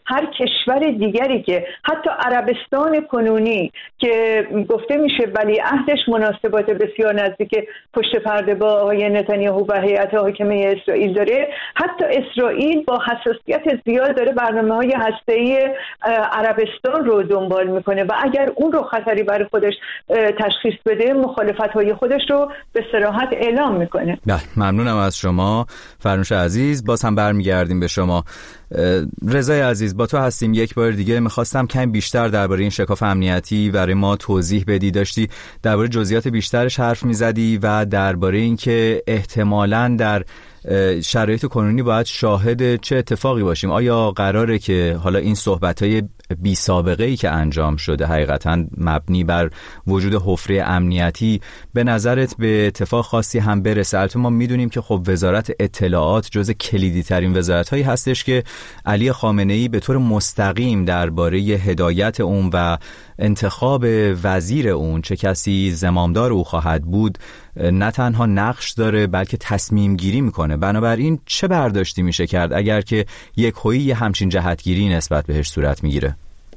هر کشور دیگری که حتی عربستان کنونی که گفته میشه ولی عهدش مناسبات بسیار نزدیک پشت پرده با آقای نتانیاهو و هیئت حاکمه اسرائیل داره، حتی اسرائیل با حساسیت زیاد داره برنامه‌های هسته‌ای عربستان رو دنبال میکنه و اگر اون رو خطری برای خودش تشخیص بده مخالفت‌های خودش رو به صراحت اعلام میکنه. بله، ممنونم از شما فرنوش عزیز. باز هم برمیگردیم به شما. رضای عزیز، با تو هستیم یک بار دیگه. میخواستم کمی بیشتر درباره این شکاف امنیتی برای ما توضیح بدی. داشتی درباره جزئیات بیشترش حرف میزدی و درباره اینکه احتمالاً در شرایط کنونی باید شاهد چه اتفاقی باشیم. آیا قراره که حالا این صحبت‌های بی سابقه‌ای که انجام شده حقیقتاً مبنی بر وجود حفره امنیتی به نظرت به اتفاق خاصی هم برسه؟ البته ما میدونیم که خب وزارت اطلاعات جز کلیدی ترین وزارت‌هایی هستش که علی خامنه‌ای به طور مستقیم درباره هدایت اون و انتخاب وزیر اون چه کسی زمامدار او خواهد بود نه تنها نقش داره بلکه تصمیم گیری میکنه. بنابراین چه برداشتی میشه کرد اگر که یک هویی همچین جهتگیری نسبت بهش صورت میگیره؟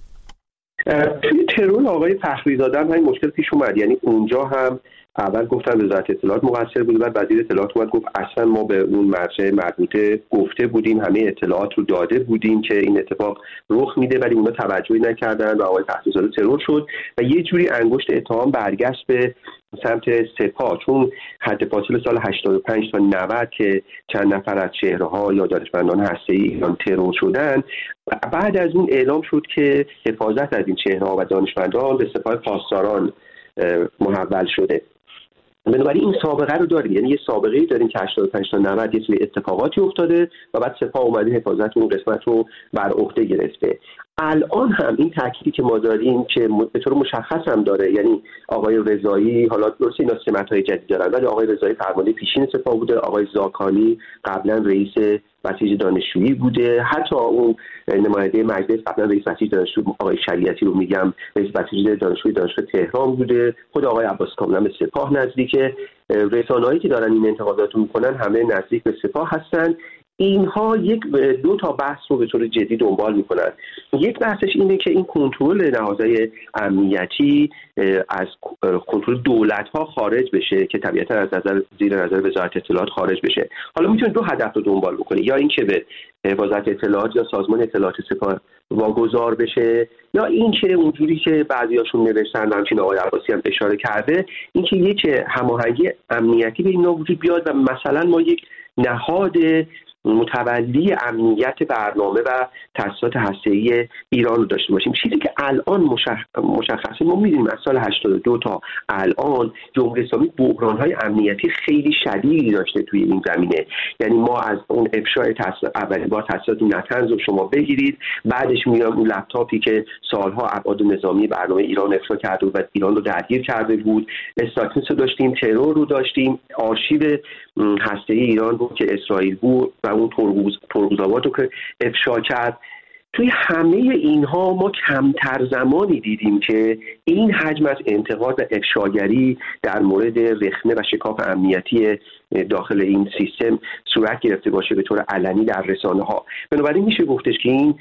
توی ترور آقای فخریزاده هم همین مشکل پیش اومد. یعنی اونجا هم اول گفتن وزارت اطلاعات مقصر بود، بعد وزیر اطلاعات اومد گفت اصلا ما به اون مرجع مربوطه گفته بودیم، همه اطلاعات رو داده بودیم که این اتفاق رخ میده، ولی اونا توجهی نکردن و آقای فخریزاده ترور شد و یه جوری انگشت اتهام برگشت به سمت سپاه، چون حد فاصله سال هشتاد و پنج تا نود که چند نفر از چهره‌ها یا دانشمندان هسته‌ای ایران ترور شدن، بعد از اون اعلام شد که حفاظت از این چهره‌ها و دانشمندان به سپاه پاسداران محول شده. بنابراین این سابقه رو داریم، یعنی یه سابقه‌ای داریم که هشتاد و پنج تا نود یه سری اتفاقاتی افتاده و بعد سپاه اومده حفاظت اون قسمت رو بر عهده گرفته. الان هم این تأکیدی که ما داریم که به طور مشخص هم داره، یعنی آقای رضایی، حالا درسته اینا سمت‌های جدید دارن ولی آقای رضایی فرمانده پیشین سپاه بوده، آقای زاکانی قبلا رئیس بسیج دانشجویی بوده، حتی اون نماینده مجلس قبلا رئیس بسیج دانشجو آقای شریعتی رو میگم رئیس بسیج دانشجویی دانشگاه تهران بوده، خود آقای عباس کاملا به سپاه نزدیکه، رسانه‌هایی که دارن این انتقادات رو میکنن همه نزدیک به سپاه هستن. اینها یک دو تا بحث رو به طور جدی دنبال میکنن. یک بحثش اینه که این کنترل نهادهای امنیتی از کنترل دولت‌ها خارج بشه که طبیعتا از نظر زیر نظر وزارت اطلاعات خارج بشه. حالا میتونه دو هدف رو دنبال بکنه، یا اینکه به وزارت اطلاعات یا سازمان اطلاعات سپاه واگذار بشه، یا اینکه اونجوری که بعضیاشون نوشتن، همچنین آقای عباسی هم اشاره کرده، اینکه یک هماهنگی امنیتی به اینا وجود بیاد و مثلا ما یک نهاد متولی امنیت برنامه و تأسیسات هسته‌ای ایران رو داشته باشیم. چیزی که الان مشخصه، ما می‌دونیم از سال هشتاد و دو تا الان جمهوری اسلامی بحران‌های امنیتی خیلی شدیدی داشته توی این زمینه. یعنی ما از اون افشای اول با تأسیسات نتنز رو شما بگیرید، بعدش میاد اون لپتاپی که سالها ابعاد نظامی برنامه ایران افشا کرده و ایران رو درگیر کرده بود، استاکس رو داشتیم، ترور رو داشتیم، آرشیو هسته‌ای ایران بود که اسرائیل بود و اون ترمز ترمزآباد رو که افشا کرد. توی همه اینها ما کمتر زمانی دیدیم که این حجم از انتقاد و افشاگری در مورد رخنه و شکاف امنیتی داخل این سیستم صورت گرفته باشه به طور علنی در رسانه ها. بنابراین میشه گفتش که این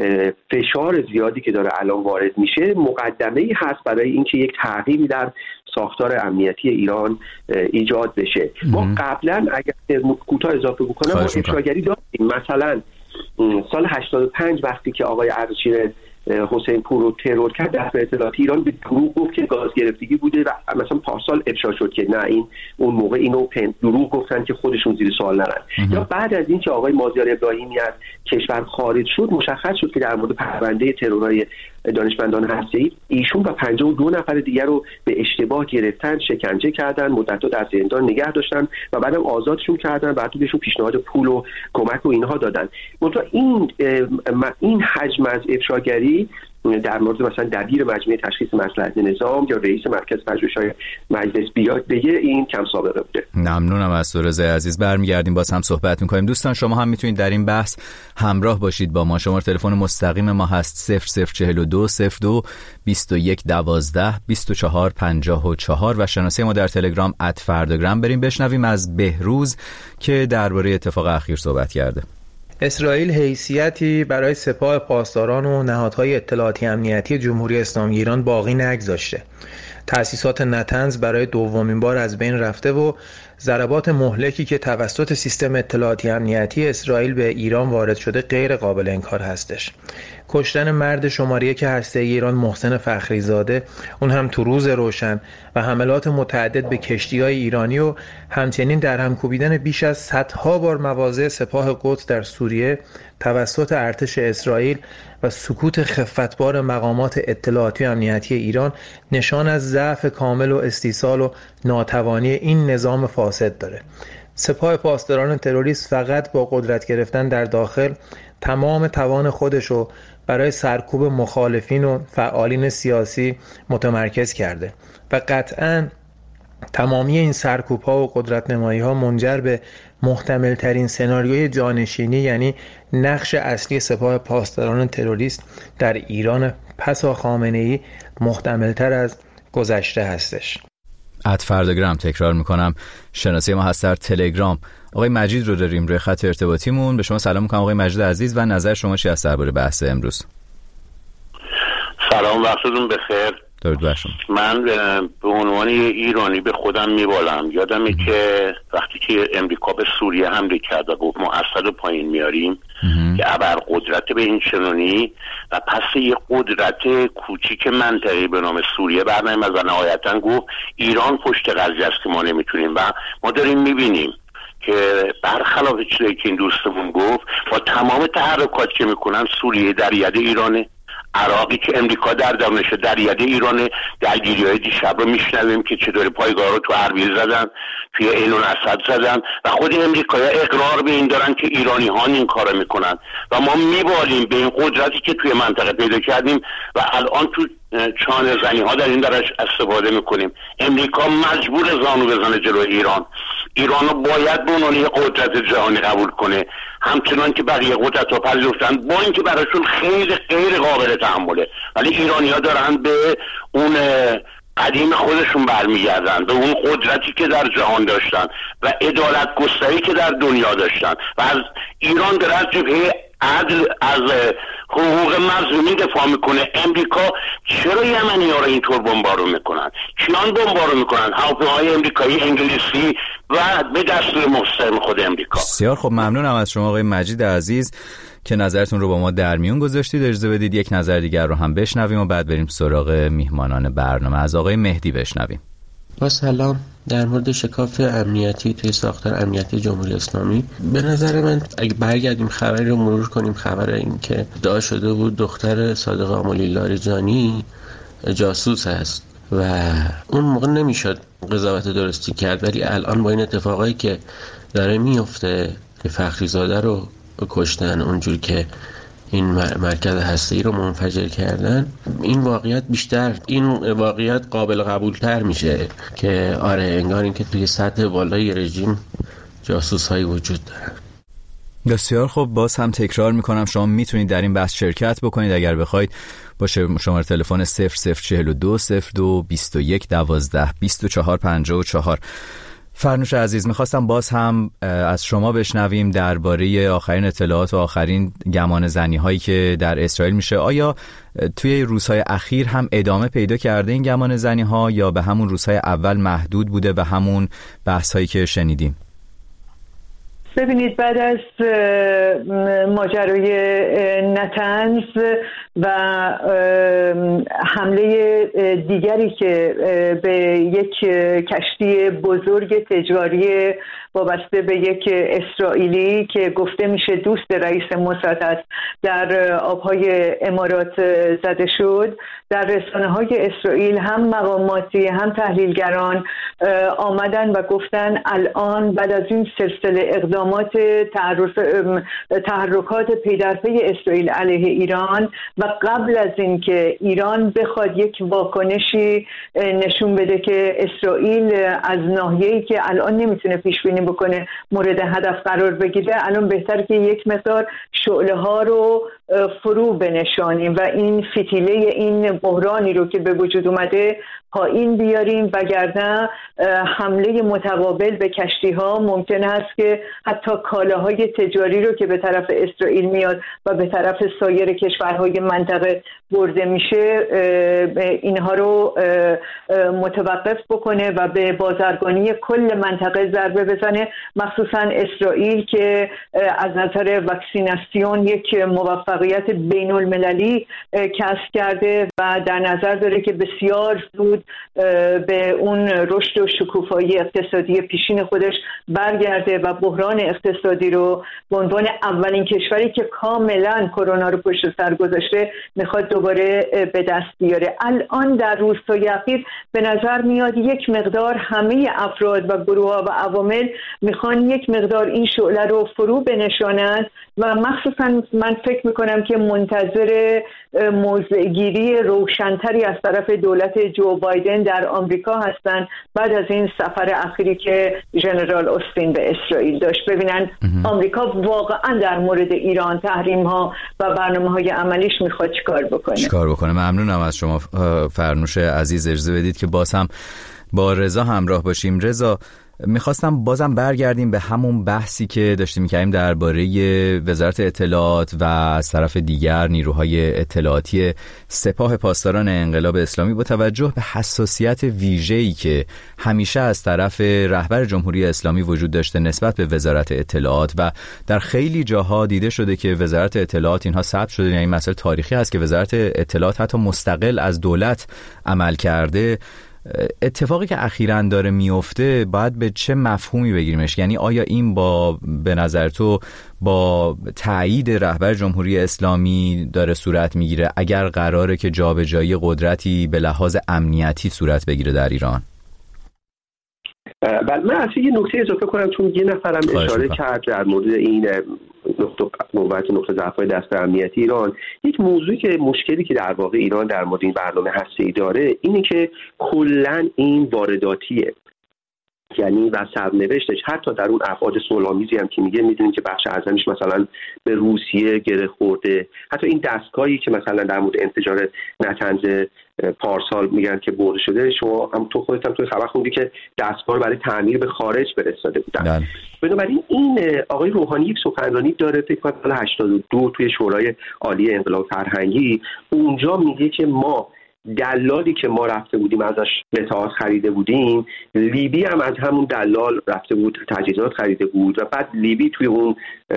فشار زیادی که داره الان وارد میشه مقدمه‌ای هست برای اینکه یک تغییری در ساختار امنیتی ایران ایجاد بشه. ما قبلا اگر کوتاه اضافه بکنم ما افشاگری داشتیم. مثلا سال هشتاد و پنج وقتی که آقای اردشیر حسین پور رو ترور کرد، دفتر اطلاعاتی ایران به دروغ گفت که گاز گرفتگی بوده و مثلا پارسال افشا شد که نه، این اون موقع اینو دروغ گفتن که خودشون زیر سوال نرن. یا بعد از این که آقای مازیار ابراهیمی از کشور خارج شد، مشخص شد که در مورد پرونده ترورهای دانشمندان هسته‌ای ایشون و پنجاه و دو نفر دیگر رو به اشتباه گرفتن، شکنجه کردن، مدت‌ها در زندان نگه داشتن و بعدم آزادشون کردن، بعد بهشون پیشنهاد پول و کمک و اینها دادن. منتها این این حجم از افشاگری در مورد مثلا دبیر مجموعه تشخیص مصلحت نظام یا رئیس مرکز پژوهش‌های مجلس بیاد بگه، این کم سابقه بوده. ممنونم از تو رضای عزیز. برمیگردیم باز هم صحبت می‌کنیم. دوستان شما هم میتونید در این بحث همراه باشید با ما. شماره تلفن مستقیم ما هست صفر صفر چهل و دو صفر دو بیست و یک دوازده بیست و چهار پنجاه و چهار و شناسه ما در تلگرام ات فرداگرام. بریم بشنویم از بهروز که درباره اتفاق اخیر صحبت کرده. اسرائیل حیثیتی برای سپاه پاسداران و نهادهای اطلاعاتی امنیتی جمهوری اسلامی ایران باقی نگذاشته. تأسیسات نتنز برای دومین بار از بین رفته و ضربات مهلکی که توسط سیستم اطلاعاتی امنیتی اسرائیل به ایران وارد شده غیر قابل انکار هستش. کشتن مرد شماره یک هسته‌ای ایران محسن فخریزاده، اون هم تو روز روشن، و حملات متعدد به کشتی‌های ایرانی و همچنین در هم کوبیدن بیش از صدها بار مواضع سپاه قدس در سوریه توسط ارتش اسرائیل و سکوت خفتبار مقامات اطلاعاتی و امنیتی ایران نشان از ضعف کامل و استیصال و ناتوانی این نظام فاسد داره. سپاه پاسداران تروریست فقط با قدرت گرفتن در داخل تمام توان خودشو برای سرکوب مخالفین و فعالین سیاسی متمرکز کرده و قطعاً تمامی این سرکوب‌ها و قدرت‌نمایی‌ها منجر به محتمل ترین سناریوی جانشینی، یعنی نقش اصلی سپاه پاسداران تروریست در ایران پسا خامنه‌ای، محتمل تر از گذشته هستش. ات فرداگرام تکرار میکنم، شناسی ما هست در تلگرام. آقای مجید رو داریم روی خط ارتباطیمون. به شما سلام میکنم آقای مجید عزیز و نظر شما چی است درباره بحث امروز؟ سلام، وقتتون بخیر. درود بر شما. من به عنوان ایرانی به خودم میبالم. یادمه که وقتی که امریکا به سوریه حمله کرد و گفت ما اسد رو پایین میاریم که ابر قدرت به این چنونی و پس یه قدرت کوچیک منطقی به نام سوریه برنامه و نهایتا گفت ایران پشت قضیه است که ما نمیتونیم، و ما داریم میبینیم که برخلاف چیزی که این دوستمون گفت با تمام تحرکات که میکنن سوریه در ید ایرانه، عراقی که امریکا در درونش در ید ایرانه. درگیری‌های دیشب رو میشنویم که چطوری پایگاه رو تو اربیل زدن، توی عین الاسد زدن و خود امریکایی‌ها اقرار به این دارن که ایرانی ها این کارو میکنن و ما میبالیم به این قدرتی که توی منطقه پیدا کردیم و الان تو چانه زنی ها در این درش استفاده میکنیم. امریکا مجبور زانو بزنه جلوی ایران. ایران رو باید به عنوان یک قدرت جهانی قبول کنه، همچنان که بقیه قدرت ها پذیرفتن، با اینکه براشون خیلی غیر قابل تحمله، ولی ایرانی ها دارن به اون قدیم خودشون برمیگردن، به اون قدرتی که در جهان داشتن و عدالت گستری که در دنیا داشتن و از ایران در از جبهه عدل از حقوق مظلومین دفاع میکنه. امریکا چرا یمنی ها رو اینطور بمبارو میکنن؟ کیان بمبارو میکنن؟ هواپیماهای امریکایی، انگلیسی و به دستور مستقیم خود امریکا. بسیار خب، ممنونم از شما آقای مجید عزیز که نظرتون رو با ما در میون گذاشتید. اجازه بدید یک نظر دیگر رو هم بشنویم و بعد بریم سراغ میهمانان برنامه. از آقای مهدی بشنویم. با سلام. در مورد شکاف امنیتی توی ساختار امنیتی جمهوری اسلامی، به نظر من اگه برگردیم خبری رو مرور کنیم، خبر این که ادعا شده بود دختر صادق آملی لاریجانی جاسوس است و اون موقع نمیشد قضاوت درستی کرد، ولی الان با این اتفاقایی که داره میفته که فخریزاده رو کشتن، اونجور که این مرکز هسته‌ای رو منفجر کردن، این واقعیت بیشتر این واقعیت قابل قبولتر میشه که آره انگار این که توی سطح بالای رژیم جاسوس هایی وجود دارن. بسیار خب، باز هم تکرار میکنم شما میتونید در این بحث شرکت بکنید اگر بخواید با شماره تلفن صفر صفر چهل و دو صفر دو بیست و یک دوازده بیست و چهار پنجاه و چهار. فرنوش عزیز، میخواستم باز هم از شما بشنویم درباره آخرین اطلاعات و آخرین گمان زنی هایی که در اسرائیل میشه. آیا توی روزهای اخیر هم ادامه پیدا کرده این گمان زنی ها یا به همون روزهای اول محدود بوده و همون بحث هایی که شنیدیم؟ ببینید، بعد از ماجرای نتنز و حمله دیگری که به یک کشتی بزرگ تجاری وابسته به یک اسرائیلی که گفته میشه دوست رئیس موساد است در آبهای امارات زده شد، در رسانه‌های اسرائیل هم مقاماتی هم تحلیلگران آمدن و گفتن الان بعد از این سلسله اقدامات تحرکات پی در پی اسرائیل علیه ایران و قبل از اینکه ایران بخواد یک واکنشی نشون بده که اسرائیل از ناحیه‌ای که الان نمیتونه پیش بینی بکنه مورد هدف قرار بگیره، الان بهتره که یک مقدار شعله ها رو فرو بنشانیم و این فتیله این بحرانی رو که به وجود اومده پایین بیاریم، وگرنه حمله متقابل به کشتی ها ممکن است که حتی کالاهای تجاری رو که به طرف اسرائیل میاد و به طرف سایر کشورهای منطقه برده میشه اینها رو متوقف بکنه و به بازرگانی کل منطقه ضربه بزنه، مخصوصا اسرائیل که از نظر واکسیناسیون یک موفقیت بین المللی کسب کرده و در نظر داره که بسیار زود به اون رشد و شکوفایی اقتصادی پیشین خودش برگرده و بحران اقتصادی رو به عنوان اولین کشوری که کاملا کرونا رو پشت سر گذاشته میخواد دوباره به دست بیاره. الان در روزهای اخیر به نظر میاد یک مقدار همه افراد و گروه ها و عوامل میخوان یک مقدار این شعله رو فرو بنشانند و مخصوصا من فکر میکنم که منتظر موضع‌گیری روشنتری از طرف دولت جو بایدن در آمریکا هستند بعد از این سفر اخیری که ژنرال اوستین به اسرائیل داشت، ببینن آمریکا واقعا در مورد ایران تحریم ها و برنامه های عملیش میخواد چیکار بکنه چیکار بکنه. ممنونم از شما فرنوش عزیز. اجازه بدید که باز هم با رضا همراه باشیم. رضا، میخواستم بازم برگردیم به همون بحثی که داشتیم می‌کردیم درباره وزارت اطلاعات و از طرف دیگر نیروهای اطلاعاتی سپاه پاسداران انقلاب اسلامی با توجه به حساسیت ویژه‌ای که همیشه از طرف رهبر جمهوری اسلامی وجود داشته نسبت به وزارت اطلاعات و در خیلی جاها دیده شده که وزارت اطلاعات اینها ثبت شده، یعنی مسئله تاریخی هست که وزارت اطلاعات حتی مستقل از دولت عمل کرده. اتفاقی که اخیراً داره میفته باید به چه مفهومی بگیریمش؟ یعنی آیا این با به نظر تو با تایید رهبر جمهوری اسلامی داره صورت میگیره اگر قراره که جابجایی قدرتی به لحاظ امنیتی صورت بگیره در ایران؟ بله، من اصلا یه نکته اضافه کنم چون یه نفرم اشاره کرد در مورد این نقطه نوبت نقطه ضعف‌های دست امنیتی ایران. یک موضوعی که مشکلی که در واقع ایران در مورد این برنامه هسته‌ای داره اینه که کلاً این وارداتیه، یعنی و سرنوشتش حتی در اون ابعاد صلح‌آمیزی هم که میگه، میدونید که بخش اعظمش مثلا به روسیه گره خورده. حتی این دستگاهی که مثلا در مورد انفجار نطنز پارسال میگن که برده شده، شما هم تو خودت هم توی خبر خوندی که دستگاه رو برای تعمیر به خارج فرستاده بودن. بنابراین این آقای روحانی یک سخنرانی داره فکر کنم سال هشتاد و دو توی شورای عالی انقلاب فرهنگی، اونجا میگه که ما دلالی که ما رفته بودیم ازش متاعات خریده بودیم، لیبی هم از همون دلال رفته بود تجهیزات خریده بود و بعد لیبی توی اون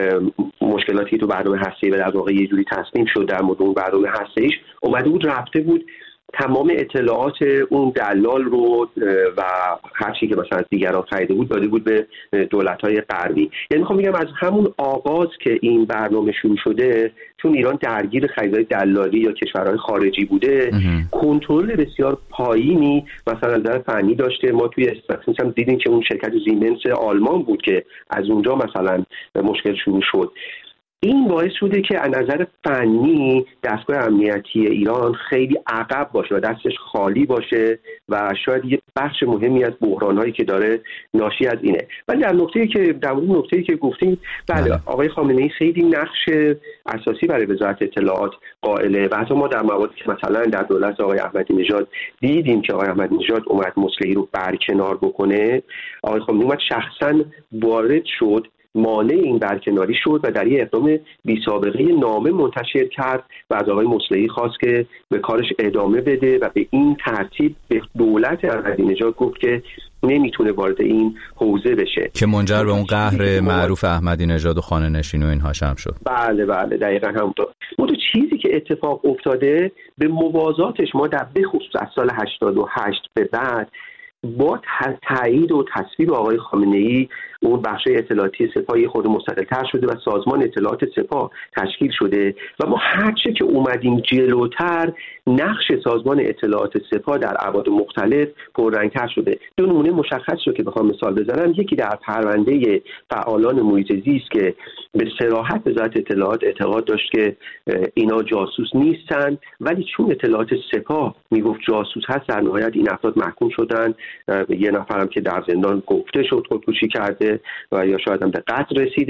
مشکلاتی تو برنامه هسته‌ای و در واقع یه جوری تصمیم شد در مورد اون برنامه هسته‌ایش اومده بود رفته بود تمام اطلاعات اون دلال رو و هر چی که مثلا از دیگران خریده بود داده بود به دولت‌های غربی. یعنی میخوام بگم از همون آغاز که این برنامه شروع شده، چون ایران درگیر خریدای دلالی یا کشورهای خارجی بوده، کنترل بسیار پایینی مثلا از نظر فنی داشته. ما توی استاتیک هم دیدیم که اون شرکت زیمنس آلمان بود که از اونجا مثلا مشکل شروع شد. این باعث شده که از نظر فنی دستگاه امنیتی ایران خیلی عقب باشه و دستش خالی باشه و شاید یه بخش مهمی از بحران‌هایی که داره ناشی از اینه. ولی در نکته‌ای که در مورد نکته‌ای که گفتیم، بله آقای خامنه‌ای خیلی نقش اساسی برای وزارت اطلاعات قائله و حتی ما در مواردی که مثلا در دولت آقای احمدی نژاد دیدیم که آقای احمدی نژاد اومد مصلحی رو برکنار بکنه، آقای خامنه‌ای اومد شخصاً وارد شد، مانع این برکناری شد و در یه اقدام بی سابقه نامه منتشر کرد و از آقای مصلحی خواست که به کارش ادامه بده و به این ترتیب به دولت احمدی نژاد گفت که نمیتونه وارد این حوزه بشه که منجر به اون قهر معروف احمدی نژاد و خانه نشین و اینها هم شد. بله بله دقیقاً همونطور. اون دو چیزی که اتفاق افتاده به موازاتش ما در بخصوص از سال هشتاد و هشت به بعد با تایید و تصویب آقای خامنه‌ای اون بخش اطلاعاتی سپاه خود مستقل‌تر شده و سازمان اطلاعات سپاه تشکیل شده و ما هرچه که اومدیم جلوتر نقش سازمان اطلاعات سپاه در ابعاد مختلف پررنگ‌تر شده. دو نمونه مشخص رو که بخوام مثال بزنم، یکی در پرونده فعالان محیط زیست که به صراحت وزارت اطلاعات اعتقاد داشت که اینا جاسوس نیستن، ولی چون اطلاعات سپاه میگفت جاسوس هست، در نهایت این افراد محکوم شدن. یه نفرم که در زندان گفته شد خودکشی کرده و یا شاید هم به قتل رسیده.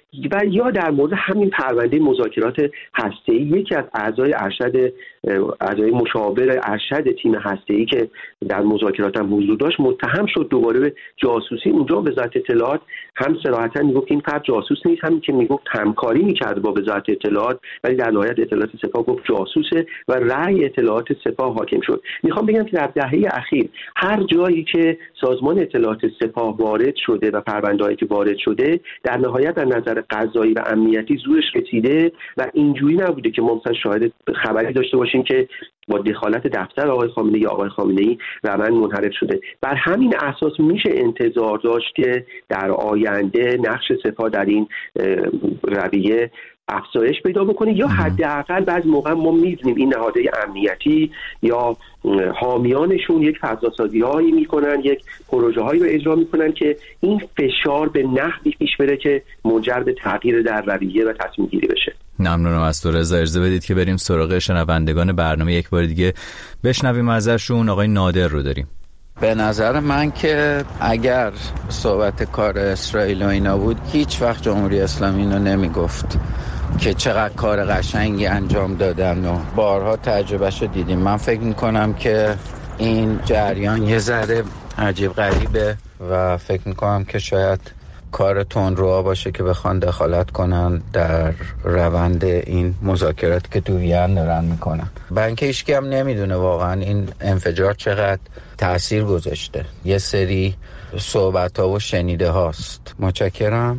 و یا در مورد همین پرونده مذاکرات هسته‌ای یکی از اعضای ارشد اعضای مشاور ارشد تیم هسته‌ای که در مذاکرات هم حضور داشت متهم شد دوباره به جاسوسی. اونجا وزارت اطلاعات هم صراحتاً میگفت این فرد جاسوس نیست، همین که میگفت همکاری میکرد با وزارت اطلاعات، ولی در نهایت اطلاعات سپاه گفت جاسوسه و رأی اطلاعات سپاه حاکم شد. میخوام بگم که در دهه اخیر هر جایی که سازمان اطلاعات سپاه وارد شده و پرونده‌ای که وارد شده در نهایت در نظر قضایی و امنیتی زورش رسیده و اینجوری نبوده که ما مثلا شاهد خبری داشته باشیم که با دخالت دفتر آقای خامنه‌ای یا آقای خامنه‌ای روند منحرف شده. بر همین اساس میشه انتظار داشت که در آینده نقش سپاه در این رویه افزایش پیدا بکنه یا حداقل بعضی موقع ما می‌بینیم این نهادهای امنیتی یا حامیانشون یک فضاسازی‌هایی میکنن، یک پروژه‌هایی رو اجرا میکنن که این فشار به نحوی پیش بره که منجر به تغییر در رویه و تصمیم گیری بشه. ممنونم از تو رضا. اجازه بدید که بریم سراغ شنوندگان برنامه یک بار دیگه بشنویم ازشون. آقای نادر رو داریم. به نظر من که اگر صحبت کار اسرائیل و اینا بود هیچ وقت جمهوری اسلامی اینو نمیگفت که چقدر کار قشنگی انجام دادن و بارها تجربهشو دیدیم. من فکر میکنم که این جریان یه ذره عجیب غریبه و فکر میکنم که شاید کار تندروها باشه که بخوان دخالت کنن در روند این مذاکرات که تو وین دارن میکنن. بنک هیچکی هم نمیدونه واقعا این انفجار چقدر تأثیر گذاشته. یه سری صحبت ها و شنیده هاست. متشکرم.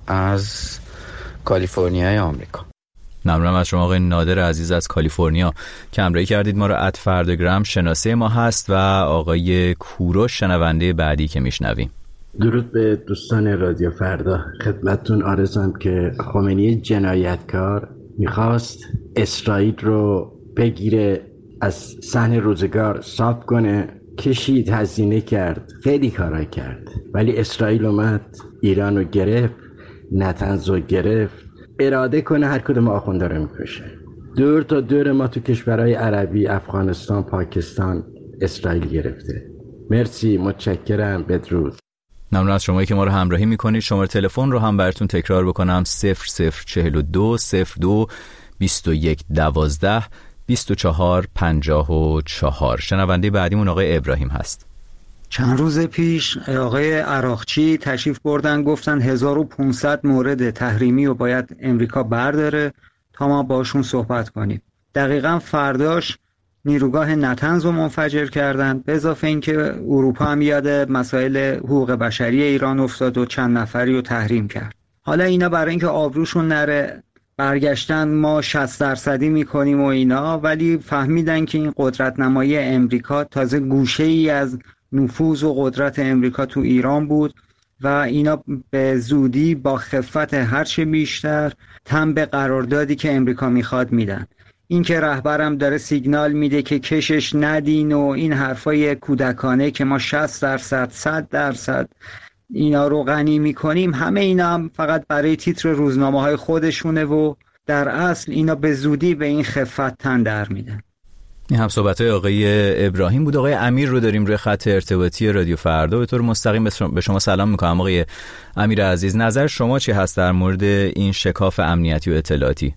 از کالیفرنیای آمریکا. ممنونم از شما آقای نادر عزیز از کالیفرنیا که همراهی کردید ما رو. ات فرداگرام شناسه ما هست و آقای کوروش شنونده بعدی که میشنویم. درود به دوستان رادیو فردا. خدمتتون عرضم که خامنه‌ای جنایتکار میخواست اسرائیل رو بگیره، از صحن روزگار صاف کنه، کشید، هزینه کرد، خیلی کارا کرد، ولی اسرائیل اومد ایران رو گرفت، نتنز رو گرفت، اراده کنه هر کدوم آخونده رو میکشه. دور تا دور ما تو کشورهای عربی، افغانستان، پاکستان، اسرائیل گرفته. مرسی، متشکرم، بدرود. ممنون از شمایی که ما رو همراهی میکنید. شماره تلفن رو هم براتون تکرار بکنم: صفر صفر چهل و دو صفر دو بیست و یک دوازده بیست و چهار پنجاه و چهار. شنونده بعدیمون آقای ابراهیم هست. چند روز پیش آقای عراقچی تشریف بردن، گفتن هزار و پانصد مورد تحریمی رو باید امریکا برداره تا ما باشون صحبت کنیم. دقیقاً فرداش نیروگاه نتنز رو منفجر کردن. به اضافه اینکه اروپا هم یاد مسائل حقوق بشری ایران افتاد و چند نفری رو تحریم کرد. حالا اینا برای اینکه آبروشون نره برگشتن ما شصت درصدی میکنیم و اینا، ولی فهمیدن که این قدرت نمایی امریکا تازه گوشه ای از نفوذ و قدرت امریکا تو ایران بود و اینا به زودی با خفت هرچه بیشتر تن به قراردادی که امریکا میخواد میدن. این که رهبرم داره سیگنال میده که کشش ندین و این حرفای کودکانه که ما شصت درصد صد درصد اینا رو غنی میکنیم، همه اینا هم فقط برای تیتر روزنامه های خودشونه و در اصل اینا به زودی به این خفت تن در میدن. این هم صحبت های آقای ابراهیم بود. آقای امیر رو داریم روی خط ارتباطی رادیو فردا. به طور مستقیم به شما سلام میکنم آقای امیر عزیز. نظر شما چی هست در مورد این شکاف امنیتی و اطلاعاتی؟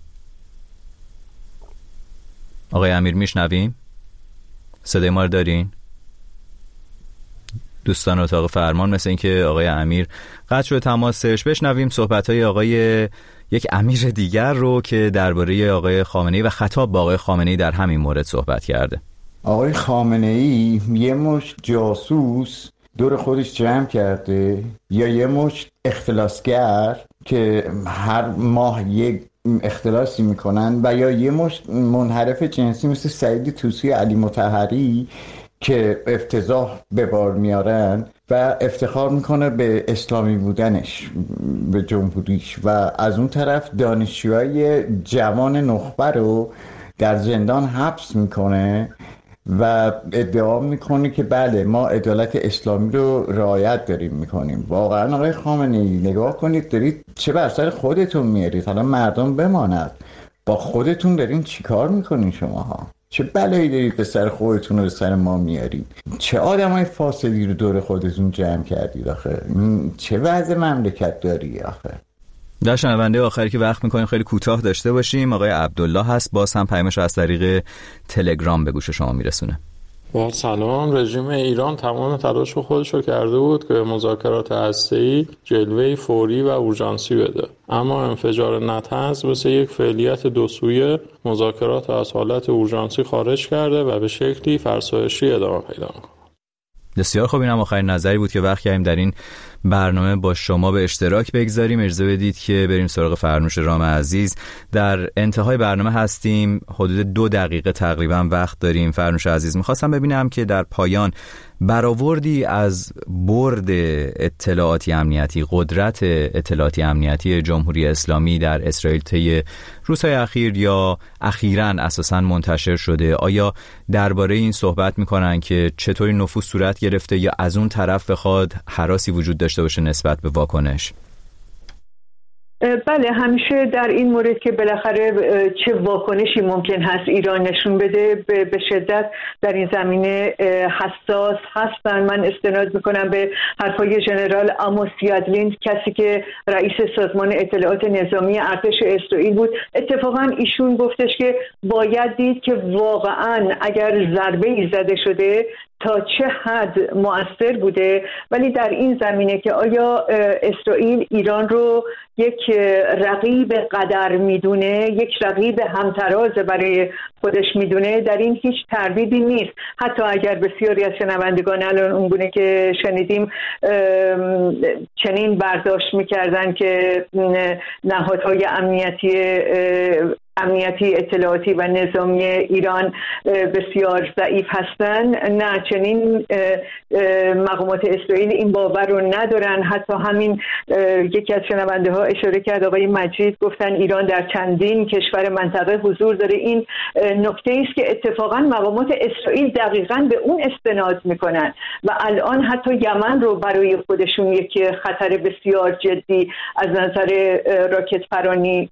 آقای امیر میشنویم؟ صدای ما رو دارین؟ دوستان اتاق فرمان مثل این که آقای امیر قطع شد تماسش. بشنویم صحبت‌های آقای یک امیر دیگر رو که درباره آقای خامنه‌ای و خطاب با آقای خامنه‌ای در همین مورد صحبت کرده. آقای خامنه‌ای یه مشت جاسوس دور خودش جمع کرده یا یه مشت اختلاسگر که هر ماه یک اختلاسی میکنن و یا یه مشت منحرف جنسی مثل سعید طوسی علی مطهری که افتضاح به بار میارن و افتخار میکنه به اسلامی بودنش، به جمهوریش، و از اون طرف دانشجوهای جوان نخبه رو در زندان حبس میکنه و ادعا میکنه که بله ما عدالت اسلامی رو رعایت داریم میکنیم. واقعا آقای خامنه‌ای نگاه کنید دارید چه بر سر خودتون میارید، حالا مردم بماند، با خودتون دارین چی کار میکنین شماها؟ چه بلایی دارید به سر خودتون رو به سر ما میارید؟ چه آدم های فاسدی رو دور خودتون جمع کردید آخه؟ چه وضع مملکت داری آخه؟ در شنونده آخری که وقت میکنیم خیلی کوتاه داشته باشیم، آقای عبدالله هست، باز هم پیامش از طریق تلگرام به گوش شما میرسونه. با سلام. رژیم ایران تمام تلاش خودش رو کرده بود که مذاکرات هسته‌ای جلوه فوری و اورژانسی بده، اما انفجار نطنز مثل یک فعالیت دو سویه مذاکرات از حالت اورژانسی خارج کرده و به شکلی فرسایشی ادامه پیدا میکنه. بسیار خوب، اینم آخرین نظری بود که وقت کردیم در این برنامه با شما به اشتراک بگذاریم. اجازه بدید که بریم سراغ فرنوش رام عزیز. در انتهای برنامه هستیم، حدود دو دقیقه تقریبا وقت داریم. فرنوش عزیز، میخواستم ببینم که در پایان برآوردی از برد اطلاعاتی امنیتی، قدرت اطلاعاتی امنیتی جمهوری اسلامی در اسرائیل طی روزهای اخیر یا اخیراً اساساً منتشر شده. آیا درباره این صحبت میکنن که چطوری نفوذ صورت گرفته یا از اون طرف بخواد هراسی وجود داشته باشه نسبت به واکنش؟ بله، همیشه در این مورد که بالاخره چه واکنشی ممکن هست ایران نشون بده به شدت در این زمینه حساس هستن. من استناد میکنم به حرفای ژنرال آموس یادلین، کسی که رئیس سازمان اطلاعات نظامی ارتش اسرائیل بود. اتفاقا ایشون گفتش که باید دید که واقعا اگر ضربه‌ای زده شده تا چه حد مؤثر بوده، ولی در این زمینه که آیا اسرائیل ایران رو یک رقیب قدر میدونه، یک رقیب همتراز برای خودش میدونه، در این هیچ تردیدی نیست. حتی اگر بسیاری از شنوندگان الان اونگونه که شنیدیم چنین برداشت میکردن که نهادهای امنیتی امنیتی اطلاعاتی و نظامی ایران بسیار ضعیف هستند، نه، چنین مقامات اسرائیل این باور رو ندارن. حتی همین یکی از شنونده ها اشاره کرد، آقای مجید، گفتن ایران در چندین کشور منطقه حضور داره. این نکته است که اتفاقا مقامات اسرائیل دقیقاً به اون استناد میکنن و الان حتی یمن رو برای خودشون یک خطر بسیار جدی از نظر راکت پرانی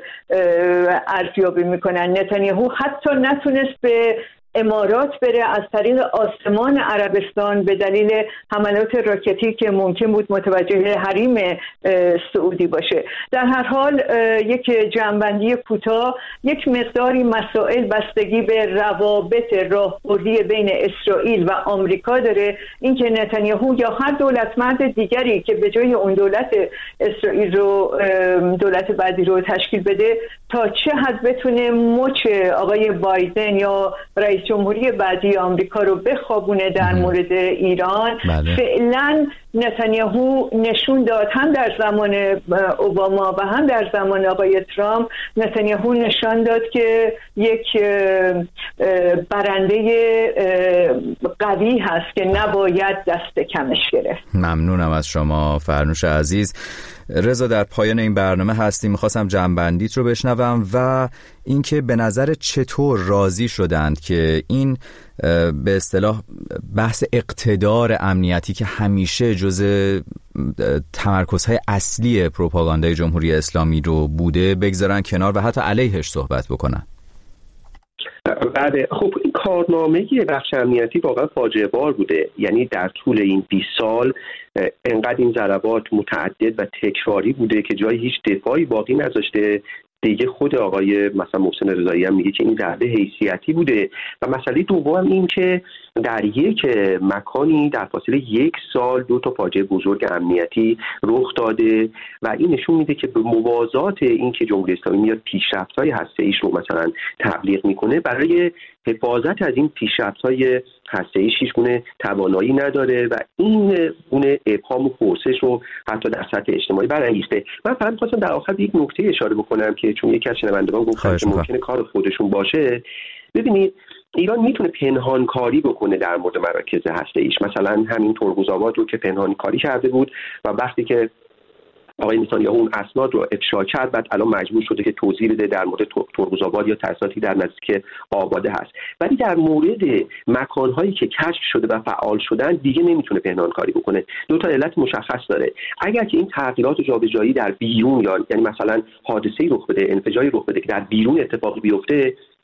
ارزیابی میکنن. نتانیاهو حتی نتونست به امارات بره از طریق آسمان عربستان به دلیل حملات راکتی که ممکن بود متوجه حریم سعودی باشه. در هر حال یک جنبندی کوتاه، یک مقداری مسائل بستگی به روابط راهبردی بین اسرائیل و آمریکا داره. اینکه نتانیاهو یا هر دولتمرد دیگری که به جای اون دولت اسرائیل رو دولت بعدی رو تشکیل بده تا چه حد بتونه مچ آقای بایدن یا رئیس جمهوری بعدی آمریکا رو بخوابونه در مورد ایران. بله. فعلا نتانیاهو نشون داد، هم در زمان اوباما و هم در زمان آقای ترامپ، نتانیاهو نشان داد که یک برنده قوی هست که نباید دست کمش گرفت. ممنونم از شما فرنوش عزیز. رضا، در پایان این برنامه هستیم، میخواستم جنبندیت رو بشنوم و اینکه به نظر چطور راضی شدند که این به اصطلاح بحث اقتدار امنیتی که همیشه جزء تمرکزهای اصلی پروپاگاندای جمهوری اسلامی رو بوده بگذارن کنار و حتی علیهش صحبت بکنن. بله، خب این کارنامه بخش امنیتی واقعا فاجعه بار بوده. یعنی در طول این بیست سال انقدر این ضربات متعدد و تکراری بوده که جای هیچ دفاعی باقی نذاشته. دیگه خود آقای مثلا محسن رضایی هم میگه که این ضربه حیثیتی بوده. و مسئله دوم این که در یک مکانی در فاصله یک سال دو تا فاجعه بزرگ امنیتی رخ داده و این نشون میده که به موازات این که جمهوری اسلامی میاد پیشرفت‌های هسته‌ایش رو مثلا تبلیغ میکنه، برای حفاظت از این پیشرفت‌های هسته‌ایش هیچ گونه توانایی نداره و این گونه ابهام و پرسش رو حتی در سطح اجتماعی برانگیخته. من فقط می‌خواستم در آخر یک نکته اشاره بکنم که چون یکی از شنوندگان گفتن که ممکنه کار خودشون باشه. ببینید، ایران میتونه پنهان کاری بکنه در مورد مراکز هسته‌ایش. مثلا همین ترمز آباد رو که پنهان کاری کرده بود و وقتی که آقای نتانیاهو اون اسناد رو افشا کرد، بعد الان مجبور شده که توضیح بده در مورد ترمز آباد یا تأسیساتی در نزدیک آباده هست. ولی در مورد مکان‌هایی که کشف شده و فعال شدن دیگه نمیتونه پنهان کاری بکنه. دو تا علت مشخص داره. اگر که این تغییرات و جابجایی در بیرون، یا یعنی مثلا حادثه‌ای رخ بده، انفجاری رخ بده که در بیرون اتفاقی بیفته،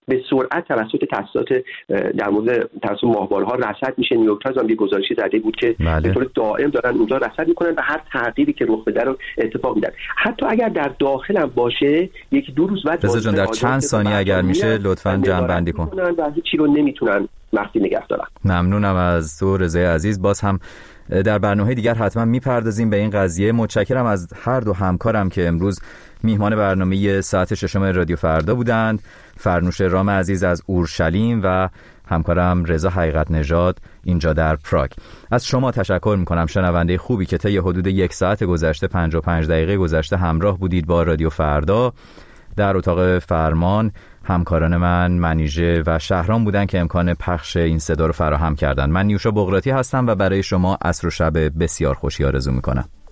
به سرعت توسط تاسیسات در مورد توسط ماهواره‌ها رصد میشه. نیویورک تایمز هم یه گزارشی زده بود که به طور دائم دارن اونجا رصد میکنن و هر تغییری که رخ بده رو اتفاق میدن. حتی اگر در داخل هم باشه یک دو روز بعد رضا جان در چند ثانیه اگر میشه لطفاً جمع بندی کن و هیچی رو نمیتونن مخفی نگه دارن. ممنونم از تو رضای عزیز. باز هم در برنامه دیگر حتما میپردازیم به این قضیه. متشکرم از هر دو همکارم که امروز میهمان برنامه ساعت ششم رادیو فردا بودند. فرنوش رام عزیز از اورشلیم و همکارم رضا حقیقت نژاد اینجا در پراگ. از شما تشکر میکنم شنونده خوبی که طی حدود یک ساعت گذشته پنجاه و پنج دقیقه گذشته همراه بودید با رادیو فردا. در اتاق فرمان همکاران من منیژه و شهرام بودن که امکان پخش این صدا رو فراهم کردن. من نیوشا بغراتی هستم و برای شما عصر و شب بسیار خوشی آرزو میکنم.